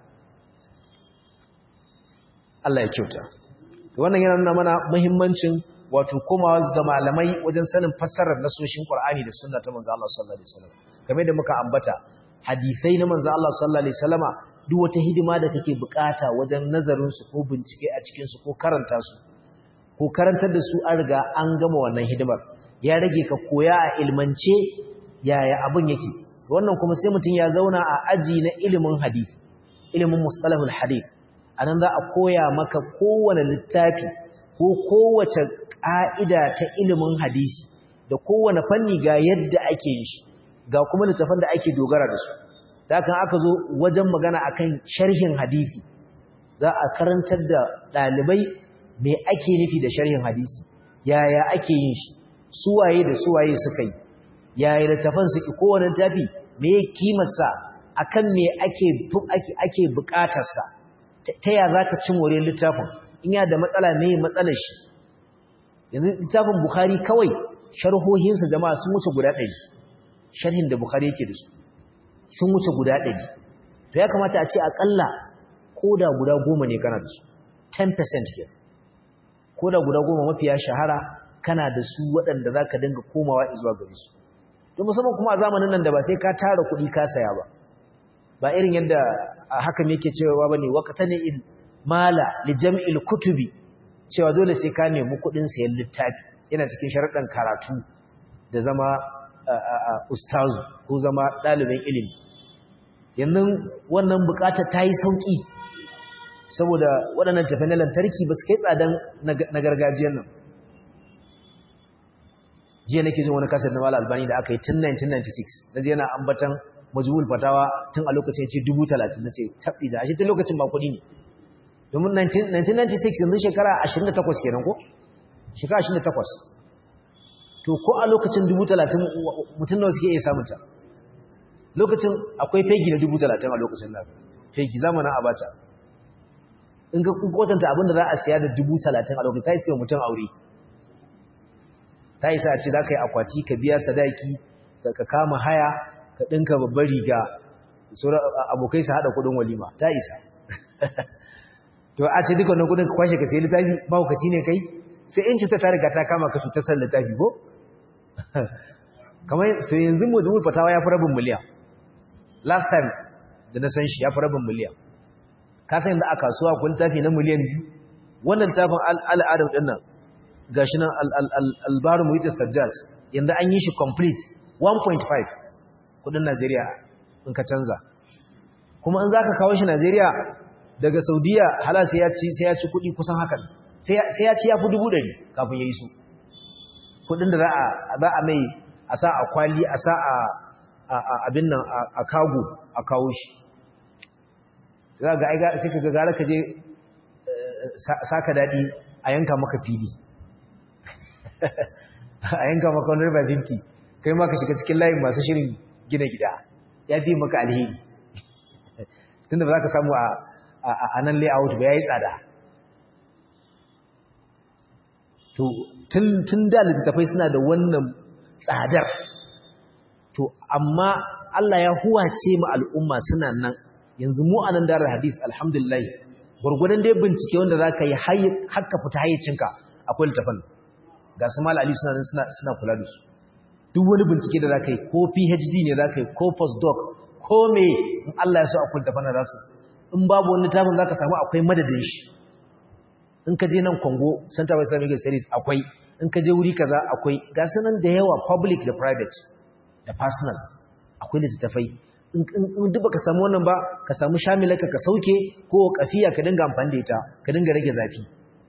Allah ya kyauta wannan yana nuna mana muhimmancin wato komawa ga malamai wajen sanin fassarar nasoshin Qur'ani da sunna ta manzo Allah sallallahu alaihi wasallam kamar da muka ambata hadisai na manzo Allah sallallahu alaihi wasallama duk wata hidima da kake bukata wajen nazarin su ko bincike a cikin su ko karanta su ko karantar da su an riga an gama wannan hidimar ya rage ka koya a ilmance yaya abun yake wannan kuma sai mutun ya zauna a aji na ilimin hadisi ilimin mustalahul hadith anan za a koya maka kowane littafi ko kowace ƙa'ida ta ilimin hadisi da kowane fanni ga yadda ake yin shi ga kuma littafan da ake dogara da su da kan aka zo wajen magana akan sharhin hadisi za a karantar da ɗalibai me ake nufi da sharhin hadisi yaya ake yin shi suwaye da suwaye suka yi yaya littafan suke kowane littafi me kimarsa akan me ake ake buƙatarsa ta ya za ka cin wurin littafin in ya da matsala ne matsalar shi yanzu littafin Bukhari kawai sharhohinsa jama'a sun wuce guda ɗari sharhin da Bukhari yake da su sun wuce guda ɗari to ya kamata a ce akalla koda guda goma ne kana da su ten percent ke koda guda goma mafiya shahara kana da su waɗanda za ka dinga komawa zuwa gare su to musamman kuma a zamanin nan da ba sai ka tara kuɗi ka saya ba ba irin yadda hakan yake cewa bane waqtani il mala li jam'il kutubi cewa dole sai ka nemi kudin sayan littafi yana cikin sharadan karatu da zama ustaz ko zama dalibin ilimi yanzu wannan bukata ta yi sauki saboda waɗannan tafi na lantarki ba su kai tsadan na gargajiyar nan jiya nake jin wani kasar na Malam Albani da aka yi tun nineteen ninety-six naje yana ambatan majmu'ul fatawa tun a lokacin ya ce dubu talatin nace tabbi za a shi tun lokacin ba kuɗi ne domin nineteen ninety-six yanzu shekara ashirin da takwas kenan ko shekara ashirin da takwas to ko a lokacin dubu talatin mutum nawa suke iya samunta lokacin akwai fegi na dubu talatin a lokacin nan fegi zamanin abacha in ga kwatanta abin da za a siya da dubu talatin a lokacin ta yi sai mutum aure ta yi sa ce za ka yi akwati ka biya sadaki ka kama haya ka ɗinka babbar riga abokai su haɗa kuɗin walima ta isa to a ce duka wannan kudin ka kwashe ka sai littafi mahaukaci ne kai sai in cuta ta riga ta kama ka cutar san littafi ko kamar to yanzu mujmul fatawa ya fi rabin miliyan last time da na san shi ya fi rabin miliyan ka san yanzu a kasuwa kun tafi na miliyan biyu wannan tafin al'adam din nan gashi nan al-baru muhitar sajjad yanzu an yi shi complete one point five kudin Najeriya in ka canza kuma in zaka kawo shi Najeriya daga Saudiya hala sai ya ci sai ya ci kudi kusan hakan sai ya ci ya fi dubu ɗari kafin ya yi su kudin da za a mai a sa a kwali a sa a abin nan a kago a kawo shi za ga aiga sai ka gara ka je saka daɗi a yanka maka fili a yanka maka wani riba fifty kai ma ka shiga cikin layin masu shirin gina gida ya fi maka alheri tunda ba za ka samu a nan layout ba ya yi tsada to tun da littattafai suna da wannan tsadar to amma Allah ya huwace mu al'umma suna nan yanzu mu anan da hadis alhamdulillah gurgurdan dai bincike wanda zaka yi hakka fita hayyacinka akwai littafan ga su mal ali suna suna suna kula da su duk wani bincike da zaka yi ko PhD ne zaka yi ko postdoc ko me in Allah ya so akwai littafan da zasu in babu wani littafin zaka samu akwai madadin shi in ka je nan Congo Center for Islamic Studies akwai in ka je wuri kaza akwai ga sanan da yawa public da private da personal akwai littafai in duk baka samu wannan ba ka samu shamilaka ka sauke ko kafiya ka dinga amfani da ita ka dinga rage zafi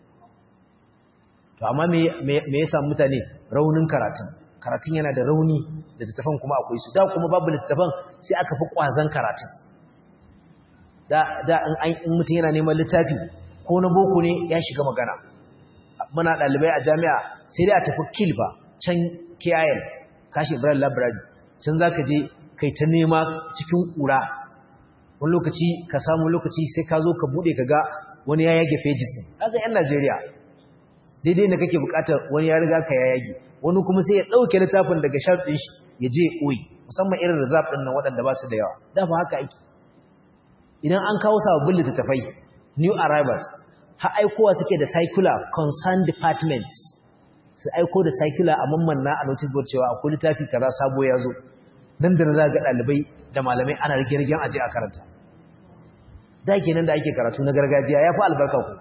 to amma me me yasa mutane raunin karatun karatun yana da rauni da littafan kuma akwai su da kuma babu littafan sai aka fi kwazan karatun da da in mutum yana neman littafi ko na boko ne ya shiga magana muna dalibai a jami'a sai dai a tafi kilba can K I L kashi Ibrahim Library can zaka je kai ta nema cikin kura wani lokaci ka samu lokaci sai ka zo ka bude ka ga wani ya yage pages din kaza yan Najeriya daidai ne kake bukatar wani ya riga ka ya yage wani kuma sai ya dauke littafin daga shelf din shi ya je koyi musamman irin reserve din nan waɗanda ba su da yawa da ba haka yake idan an kawo sababbin littattafai new arrivals har aikowa suke da circular concerned departments su aiko da circular a mammanna a notice board cewa akwai littafi kaza sabo ya zo nan da za ga ɗalibai da malamai ana rige-rigen aje a karanta da kenan da ake karatu na gargajiya ya fi albarka ku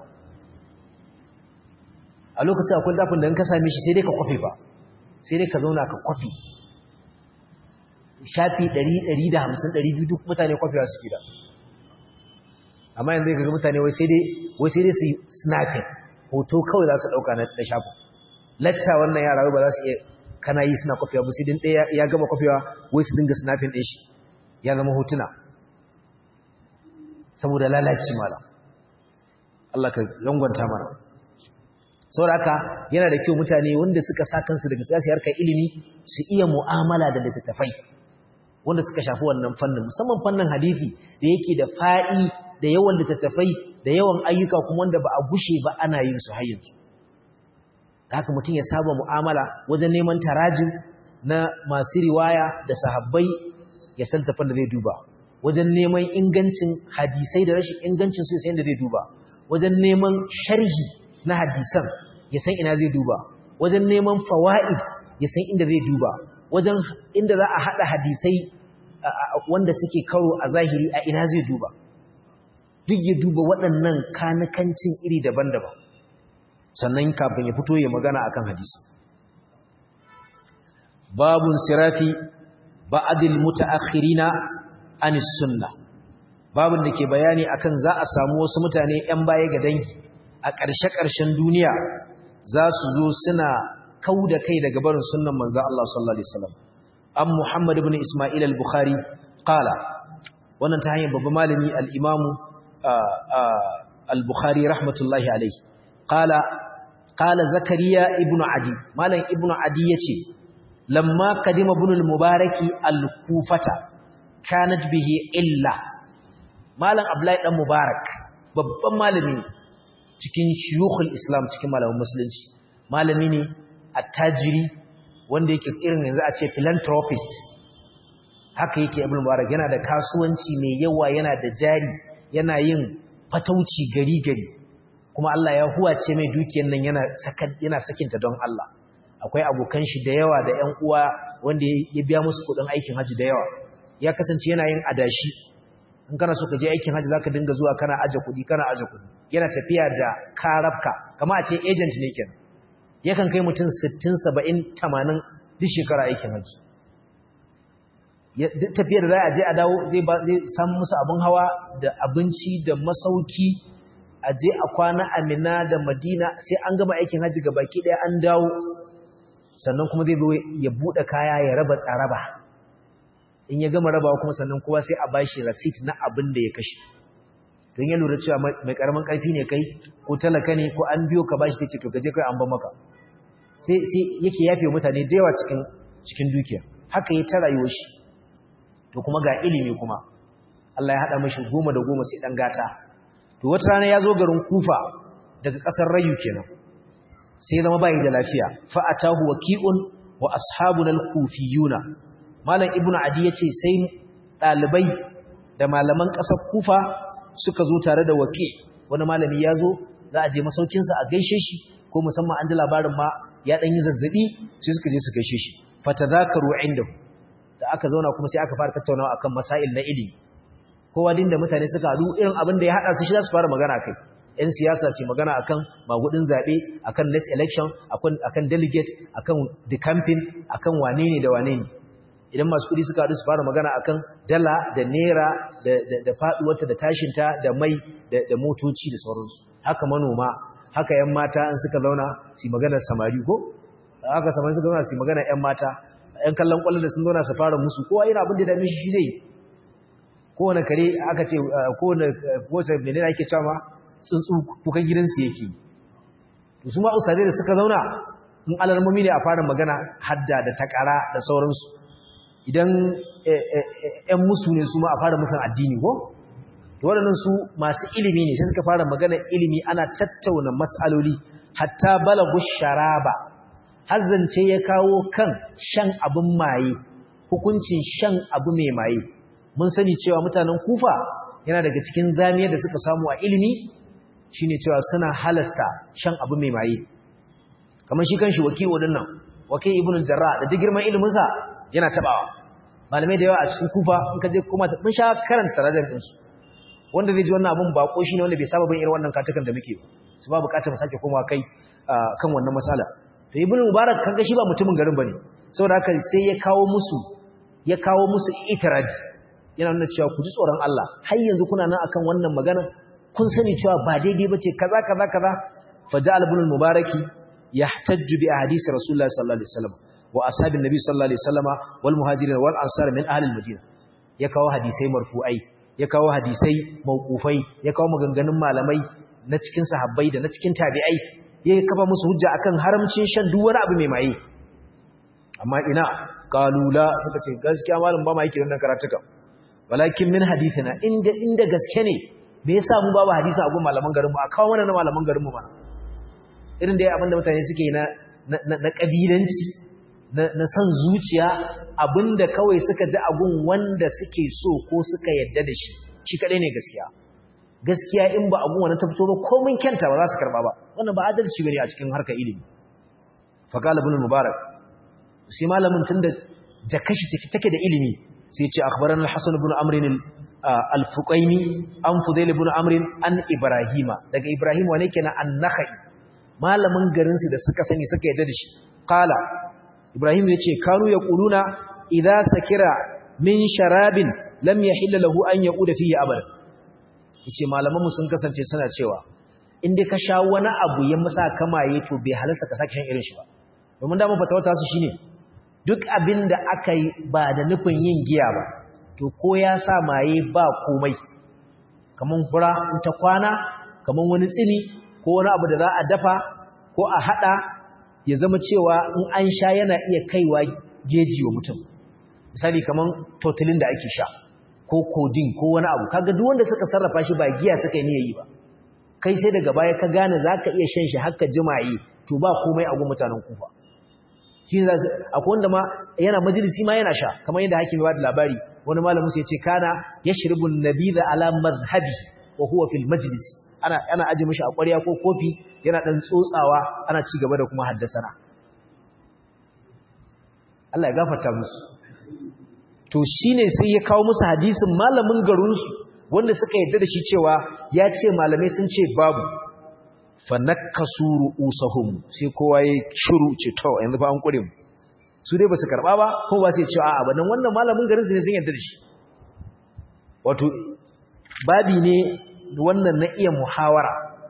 a lokacin akwai dafin da in ka same shi sai dai ka kwafe ba sai dai ka zauna ka kwafe shafi ɗari, ɗari da hamsin, ɗari biyu duk mutane kwafewa suke da amma yanzu ga mutane wai sai dai wai sai dai su snapping hoto kawai za su ɗauka na shafin lacca wannan yara ba za su iya kana yi suna kwafewa ba sai din ɗaya ya gama kwafewa wai su dinga snapping ɗin shi ya zama hotuna saboda lalaci malam Allah ka rangwanta mana saboda haka yana da kyau mutane wanda suka sa kansu daga siyasa harkar ilimi su iya mu'amala da littattafai wanda suka shafi wannan fannin musamman fannin hadisi da yake da fa'i da yawan littattafai da yawan ayyuka kuma wanda ba a gushe ba ana yin su har yanzu haka mutum ya saba mu'amala wajen neman tarajin na masu riwaya da sahabbai ya san tafan da zai duba wajen neman ingancin hadisai da rashin ingancin su ya san da zai duba wajen neman sharhi na hadisan ya san ina zai duba wajen neman fawaid ya san inda zai duba wajen inda za a hada hadisai wanda suke karo a zahiri a ina zai duba duk ya duba waɗannan kanakancin iri daban-daban sannan kafin ya fito ya magana akan hadisi babun sirafi ba'dil mutaakhirina anis sunnah babun da ke bayani akan za a samu wasu mutane ƴan baya ga dangi a ƙarshe-ƙarshen duniya za su zo suna kauda kai daga barin sunnan manzo Allah sallallahu alaihi wasallam am Muhammad ibn Isma'il al-Bukhari qala wannan ta hanyar babban malami al-Imam al-Bukhari rahmatullahi alaihi qala qala Zakariya ibn Adi malam ibn Adi yace lamma qadima ibn al-Mubaraki al-Kufata kanat bihi illa malam Abdullahi dan Mubarak babban malami cikin shuyukhul Islam cikin malaman musulunci malami ne attajiri wanda yake irin yanzu a ce philanthropist haka yake Ibn Mubarak yana da kasuwanci mai yawa yana da jari yana yin fatauci gari gari kuma Allah ya huwace mai dukiyar nan yana sakan yana sakinta don Allah akwai abokan shi da yawa da ƴan uwa wanda ya biya musu kudin aikin haji da yawa ya kasance yana yin adashi in kana so ka je aikin haji zaka dinga zuwa kana aje kudi kana aje kudi yana tafiya da karabka kamar a ce agent ne kenan yakan kai mutum sittin, saba'in, tamanin duk shekara aikin haji tafiyar da za a je a dawo zai samu musu abin hawa da abinci da masauki a a je a kwana Amina da Madina sai an gama aikin haji gabaki daya an dawo sannan kuma zai zo ya bude kaya ya raba tsaraba in ya gama rabawa kuma sannan kowa sai a bashi receipt na abin da ya kashe don ya lura cewa mai karamin karfi ne kai ko talaka ne ko an biyo ka bashi sai ce to gaje kai an ba maka sai sai yake yafe mutane da yawa cikin cikin dukiya haka ya ta rayuwar shi to kuma ga ilimi kuma Allah ya hada mashi goma da goma sai dan gata to wata rana ya zo garin Kufa daga kasar Rayu kenan sai zama bai da lafiya fa atahu waqi'un wa ashabuna al-kufiyuna malam ibnu adi yace sai dalibai da malaman kasar Kufa suka zo tare da waqi wani malami ya zo za a je masaukin sa a gaishe shi ko musamman an ji labarin ma ya dan yi zazzabi sai suka je su gaishe shi fatadhakaru indahu da aka zauna kuma sai aka fara tattaunawa akan masail na ilimi kowa din da mutane suka haɗu irin abin da ya haɗa su shi za su fara magana kai yan siyasa su magana akan magudin zaɓe akan next election akan delegate akan the campaign akan wane ne da wane ne idan masu kuɗi suka haɗu su fara magana akan dala da naira da faɗuwarta da tashinta da mai da motoci da sauransu haka manoma haka yan mata in suka zauna su magana samari ko haka samari suka zauna su magana yan mata yan kallon kwallon da sun zauna su fara musu kowa yana abin da ya dame shi shi zai kowane kare aka ce kowane kowace menene ake cewa tsuntsu kukan gidansu yake to su ma usare da suka zauna in alarmomi ne a fara magana hadda da takara da sauransu idan ƴan musu ne su ma a fara musan addini ko to waɗannan su masu ilimi ne sai suka fara magana ilimi ana tattauna mas'aloli hatta balagu sharaba hazzance ya kawo kan shan abin maye hukuncin shan abu mai maye mun sani cewa mutanen Kufa yana daga cikin zamiyar da suka samu a ilimi shine cewa suna halasta shan abu mai maye kamar shi kanshi waki'u dinnan waki ibn al-jarrah da duk girman ilimin sa yana tabawa malamai da yawa a cikin Kufa in ka je kuma mun sha karanta rajin din su wanda zai ji wannan abun bako shine wanda bai saba bin irin wannan katukan da muke su ba bukatar mu sake komawa kai kan wannan masala to ibn mubarak kaga shi ba mutumin garin bane saboda haka sai ya kawo musu ya kawo musu itirad yana nuna cewa ku ji tsoron Allah har yanzu kuna nan akan wannan magana kun sani cewa ba daidai bace kaza kaza kaza faja'al ibn al-mubaraki yahtajju bi ahadith rasulullah sallallahu alaihi wasallam wa ashabin nabi sallallahu alaihi wasallam wal muhajirin wal ansar min ahli al-madina ya kawo hadisai marfu'ai ya kawo hadisai mauqufai ya kawo maganganun malamai na cikin sahabbai da na cikin tabi'ai ya kafa musu hujja akan haramcin shan duk wani abu mai maye amma ina qalula suka ce gaskiya malam ba ma yake wannan karatuka walakin min hadithina inda inda gaske ne me yasa mu babu hadisi a gun malaman garin mu a kawo mana na malaman garin mu ba irin da abinda mutane suke na na, na kabilanci na, na san zuciya abinda kawai suka ji a gun wanda suke so ko suka yadda da shi shi kadai ne gaskiya gaskiya in ba a gun wannan ta fito ba komai kyanta ba za su karba ba wannan ba adalci bane a cikin harkar ilimi fa qala ibn mubarak sai malamin tunda jakashi take da ilimi sai ce akhbarana al-hasan ibn amr al-fuqaini an fudail ibn amr an ibrahima daga ibrahim wane kenan an-nakhai malamin garin su da suka sani suka yadda da shi qala ibrahim yace kanu yaquluna idza sakira min sharabin lam yahill lahu an yaquda fihi abada yace malaman mu sun kasance suna cewa in dai ka sha wani abu ya musa kamaye to bai halarsa ka sake shan irin shi ba domin da mun fatawa ta su shine duk abin da aka yi ba da nufin yin giya ba to ko ya sa maye ba komai kaman fura in ta kwana kaman wani tsini ko wani abu da za a dafa ko a hada ya zama cewa in an sha yana iya kaiwa geji wa mutum misali kaman totalin da ake sha ko codeine ko wani abu kaga duk wanda suka sarrafa shi ba giya suka yi niyyar yi ba kai sai daga baya ka gane zaka iya shan shi haka jima'i to ba komai a gun mutanen Kufa shi ne akwai wanda ma yana majalisi ma yana sha kamar yadda hakimi ba da labari wani malamin sai ya ce kana yashrubu an-nabidha ala madhhabi wa huwa fil majlis ana ana aje mishi a ƙwarya ko kofi yana dan tsotsawa ana ci gaba da kuma haddasana Allah ya gafarta musu to shine sai ya kawo musu hadisin malamin garin su wanda suka yarda da shi cewa ya ce malamai sun ce babu fanakasu ru'usahum sai kowa ya shiru ce to yanzu fa an kure mu su dai basu karba ba ko ba sai ce a'a ba dan wannan malamin garin su ne sun yarda da shi wato babi ne wannan na iya muhawara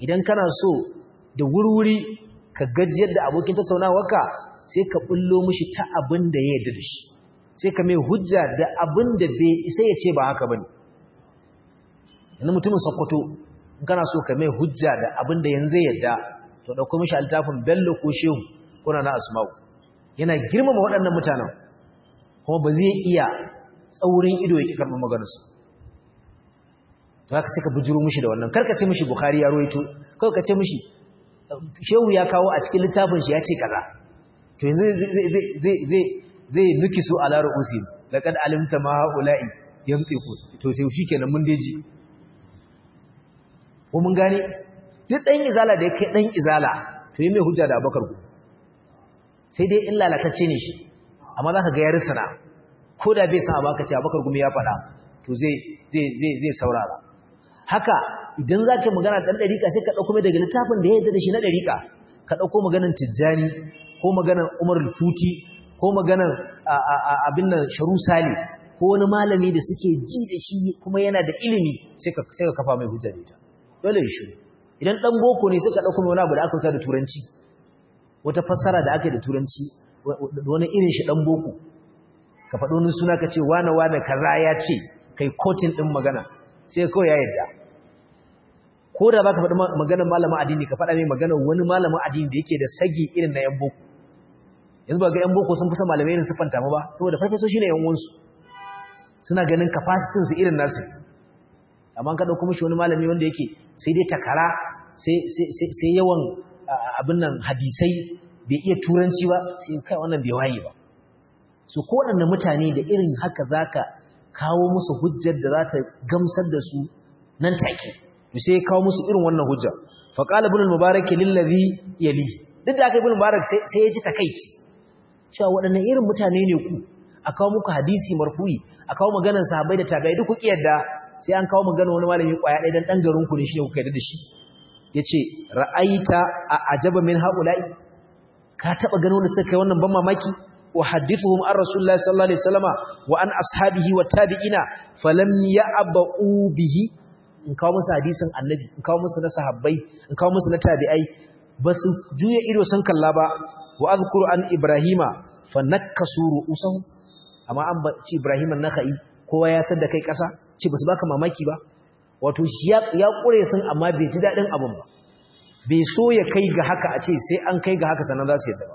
idan kana so da wurwuri ka gajiyar da abokin tattaunawarka sai ka bullo mishi ta abin da ya yarda da shi sai ka mai hujja da abin da bai sai ya ce ba haka bane yanzu mutumin Sokoto in kana so ka mai hujja da abin da yanzu ya yarda to dauko mishi altafin Bello ko Shehu ko na Asma'u yana girmama waɗannan mutanen kuma ba zai iya tsaurin ido yake karɓar maganarsu to haka sai ka bujuro mishi da wannan karka ce mishi Bukhari ya rawaito kawai ka ce mishi Shehu ya kawo a cikin littafin shi ya ce kaza to yanzu zai zai zai zai nuki su ala ru'usi laqad alimta ma haula'i yantiqu to sai shikenan mun deji ko mun gane duk dan izala da yake dan izala to yi mai hujja da Abubakar ku sai dai in lalatacce ne shi amma zaka ga ya risana ko da bai san abaka ce Abubakar gumi ya faɗa to zai zai zai zai saurara haka idan zaka magana dan dariƙa sai ka dauko mai daga littafin da ya yarda da shi na dariƙa ka dauko maganar Tijjani ko maganar Umar al-Futi ko maganar abin nan Sharu Sali ko wani malami da suke ji da shi kuma yana da ilimi sai ka sai ka kafa mai hujja da ita dole ya shiru idan dan boko ne sai ka dauko mai wani abu da aka rubuta da turanci wata fassara da aka yi da turanci wani irin shi dan boko ka faɗo wani suna ka ce wane wane kaza ya ce kai kotin ɗin magana sai kawai ya yadda ko da ba ka faɗi maganar malamin addini ka faɗa mai maganar wani malamin addini da yake da sagi irin na yan boko yanzu ba ga yan boko sun fi son malamai irin siffanta mu ba saboda farfesoshi ne yan uwansu suna ganin capacity su irin nasu amma ka ɗauko mishi wani malami wanda yake sai dai takara sai yawan abin nan hadisai bai iya turanci ba sai kai wannan bai waye ba su ko waɗannan mutane da irin haka zaka kawo musu hujjar da za ta gamsar da su nan take to sai kawo musu irin wannan hujja fa qala ibn al-mubarak lil ladhi yali duk da aka ibn mubarak sai sai ya ji takeici cewa waɗannan irin mutane ne ku a kawo muku hadisi marfu'i a kawo maganar sahabbai da tabi'ai duk ku kiyarda sai an kawo maganar wani malami kwaya ɗaya dan dan garin ku ne shi ne ku yarda da shi yace ra'aita a ajaba min haula'i ka taba ganin wanda suka kai wannan ban mamaki وحدثهم عن رسول الله صلى الله عليه وسلم وعن أصحابه والتابعين فلم يأبؤوا به in kawo musu hadisin annabi in kawo musu na sahabbai in kawo musu na tabi'ai basu juya ido sun kalla ba wa azkuru an ibrahima fa nakkasu ru'usahum amma an ci ibrahim an-nakhai kowa ya san da kai kasa ci basu baka mamaki ba wato ya ya kure sun amma bai ji dadin abun ba bai so ya kai ga haka a ce sai an kai ga haka sannan za su yadda ba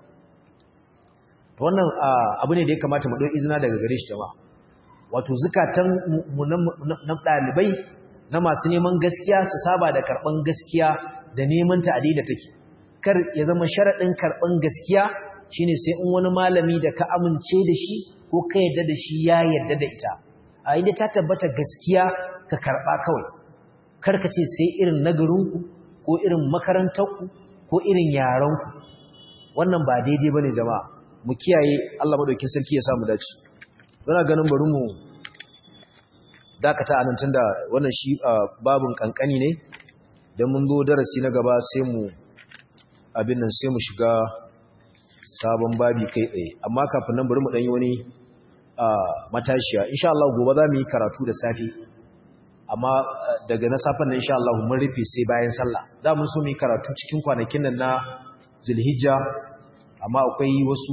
wannan abu ne da ya kamata mu ɗau izina daga gare shi jama'a wato zukatan mu na ɗalibai na masu neman gaskiya su saba da karɓan gaskiya da neman ta da take kar ya zama sharaɗin karɓan gaskiya shine sai in wani malami da ka amince da shi ko ka yarda da shi ya yarda da ita a inda ta tabbata gaskiya ka karɓa kawai kar ka ce sai irin nagarinku ko irin makarantarku ko irin yaranku wannan ba daidai bane jama'a mu kiyaye Allah madaukakin sarki ya samu dace muna ganin bari mu dakata anan tunda wannan shi babun kankani ne dan mun zo darasi na gaba sai mu abin nan sai mu shiga sabon babi kai tsaye amma kafin nan bari mu dan yi wani matashiya insha Allah gobe za mu yi karatu da safi amma daga na safan nan insha Allah mun rufe sai bayan sallah da mun so mu yi karatu cikin kwanakin nan na Zulhijja amma akwai wasu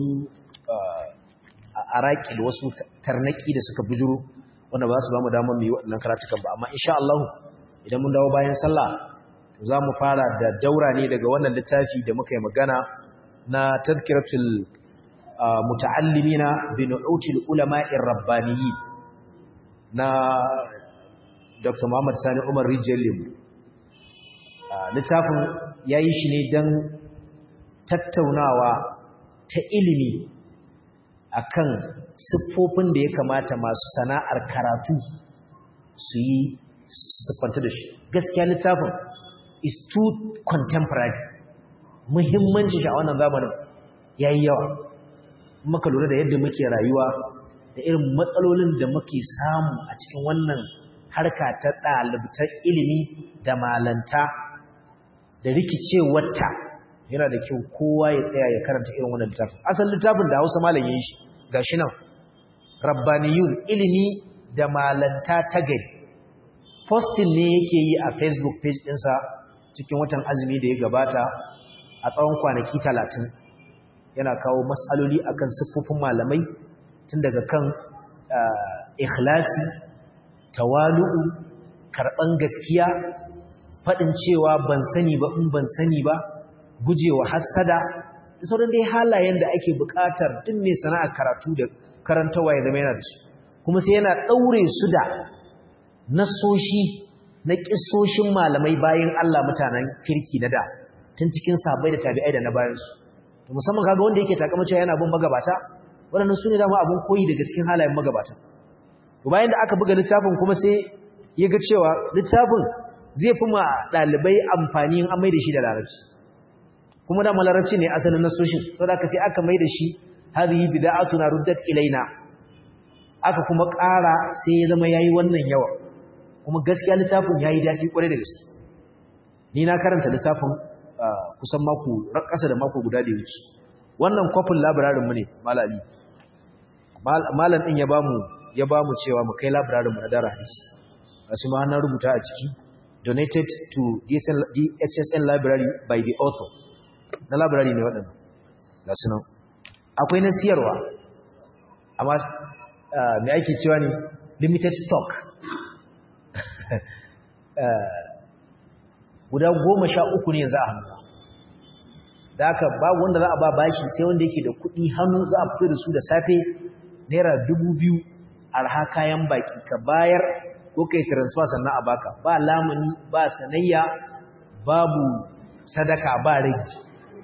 araƙil wasu tarnaki da suka bujuro wanda ba su ba mu damar mu yi waɗannan karatukan ba amma insha Allah idan mun dawo bayan sallah to za mu fara da daura ne daga wannan littafi da muka yi magana na tazkiratul muta'allimina bi nu'util ulama'ir rabbaniyyin na Doctor Muhammad Sani Umar Rijal Lemu littafin yayi shi ne dan tattaunawa ta ilimi akan siffofin da ya kamata masu sana'ar karatu su yi siffanta da shi gaskiya littafin is too contemporary muhimmanci shi a wannan zamanin yayi yawa muka lura da yadda muke rayuwa da irin matsalolin da muke samu a cikin wannan harka ta ɗalibtar ilimi da malanta da rikicewarta yana da kyau kowa ya tsaya ya karanta irin wannan littafin asalin littafin da Hausa malam yayin shi gashi nan rabbaniyun ilimi da malanta ta gari posting ne yake yi a Facebook page ɗinsa cikin watan azumi da ya gabata a tsawon kwanaki talatin yana kawo mas'aloli akan siffofin malamai tun daga kan ikhlasi, tawalu'u, karban gaskiya, fadin cewa ban sani ba in ban sani ba, gujewa hassada, da sauran dai halayen da ake buƙatar duk mai sana'ar karatu da karantawa ya zama yana da su. Kuma sai yana daure su da nasoshi na kissoshin malamai bayan Allah mutanen kirki na da tun cikin sahabbai da tabi'ai da na bayan su. To musamman kaga wanda yake takama cewa yana bin magabata, waɗannan su ne dama abin koyi daga cikin halayen magabata. To bayan da aka buga littafin kuma sai ya ga cewa littafin zai fi ma ɗalibai amfani in an mai da shi da larabci. Kuma da larabci ne asalin nasoshin, saboda sai aka mai da shi hadhihi bid'atuna ruddat ilaina. Aka kuma ƙara sai ya zama yayi wannan yawa. Kuma gaskiya littafin yayi daɗi kwarai da gaske. Ni na karanta littafin kusan mako ƙasa da mako guda da ya wuce. Wannan kwafin labirarin mu ne malami. Malam din ya bamu ya bamu cewa mu kai labirarin mu na Darul Hadisi. Gashi ma na rubuta a ciki donated to D H S N library by the author. Na library ne waɗannan. Gashi nan. Akwai na siyarwa. Amma me ake cewa ne limited stock. Guda goma sha uku ne yanzu a hannu. Da haka babu wanda za a ba bashi sai wanda yake da kuɗi hannu za a fito da su da safe naira dubu biyu arha kayan baki ka bayar ko kai transfer sannan a baka ba lamuni ba sanayya babu sadaka ba ragi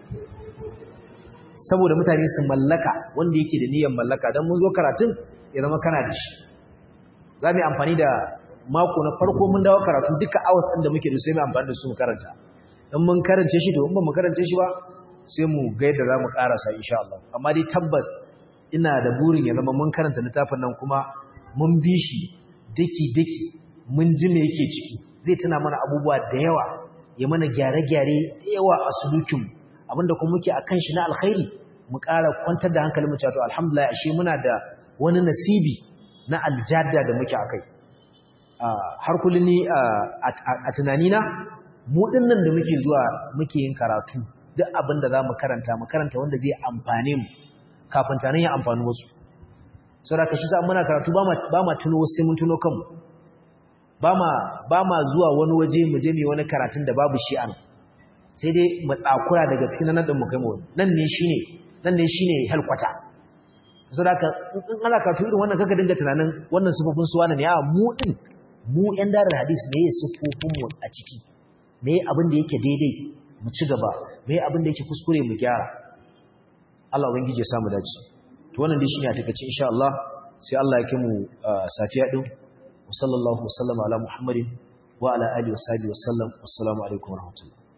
saboda mutane su mallaka wanda yake da niyyar mallaka dan mun zo karatun ya zama kana da shi za mu yi amfani da mako na farko mun dawo karatu duka hours ɗin da muke da sai mu amfani da su mu karanta in mun karance shi to in ba mu karance shi ba sai mu ga yadda za mu karasa insha Allah amma dai tabbas ina da burin ya zama mun karanta littafin nan kuma mun bi shi daki-daki mun ji me yake ciki zai tuna mana abubuwa da yawa ya mana gyare-gyare da yawa a sulukin abinda kuma muke akan shi na alkhairi mu ƙara kwantar da hankalin mu cewa to alhamdulillah ashe muna da wani nasibi na aljadda da muke akai har kullun ni a tunanina mu dinnan da muke zuwa muke yin karatu duk abinda zamu karanta mu karanta wanda zai amfane mu kafin tanan ya amfani wasu saboda kashi sa muna karatu ba ma ba ma tuno sai mun tuno kanmu ba ma ba ma zuwa wani waje mu je mu wani karatun da babu shi an sai dai mu tsakura daga cikin nan din mu kai mu nan ne shine nan ne shine helkwata saboda in ana karatu irin wannan kaga dinga tunanin wannan sufufin suwa ne ya mu din mu yan darar hadisi ne ya sufufin mu a ciki me abin da yake daidai mu ci gaba me abin da yake kuskure mu gyara Allah ubangiji ya samu dace to wannan dai shine a takeice insha Allah sai Allah ya kimu safiya din sallallahu alaihi wa sallam ala muhammadin wa ala alihi wa sahbihi wa sallam assalamu alaikum wa rahmatullahi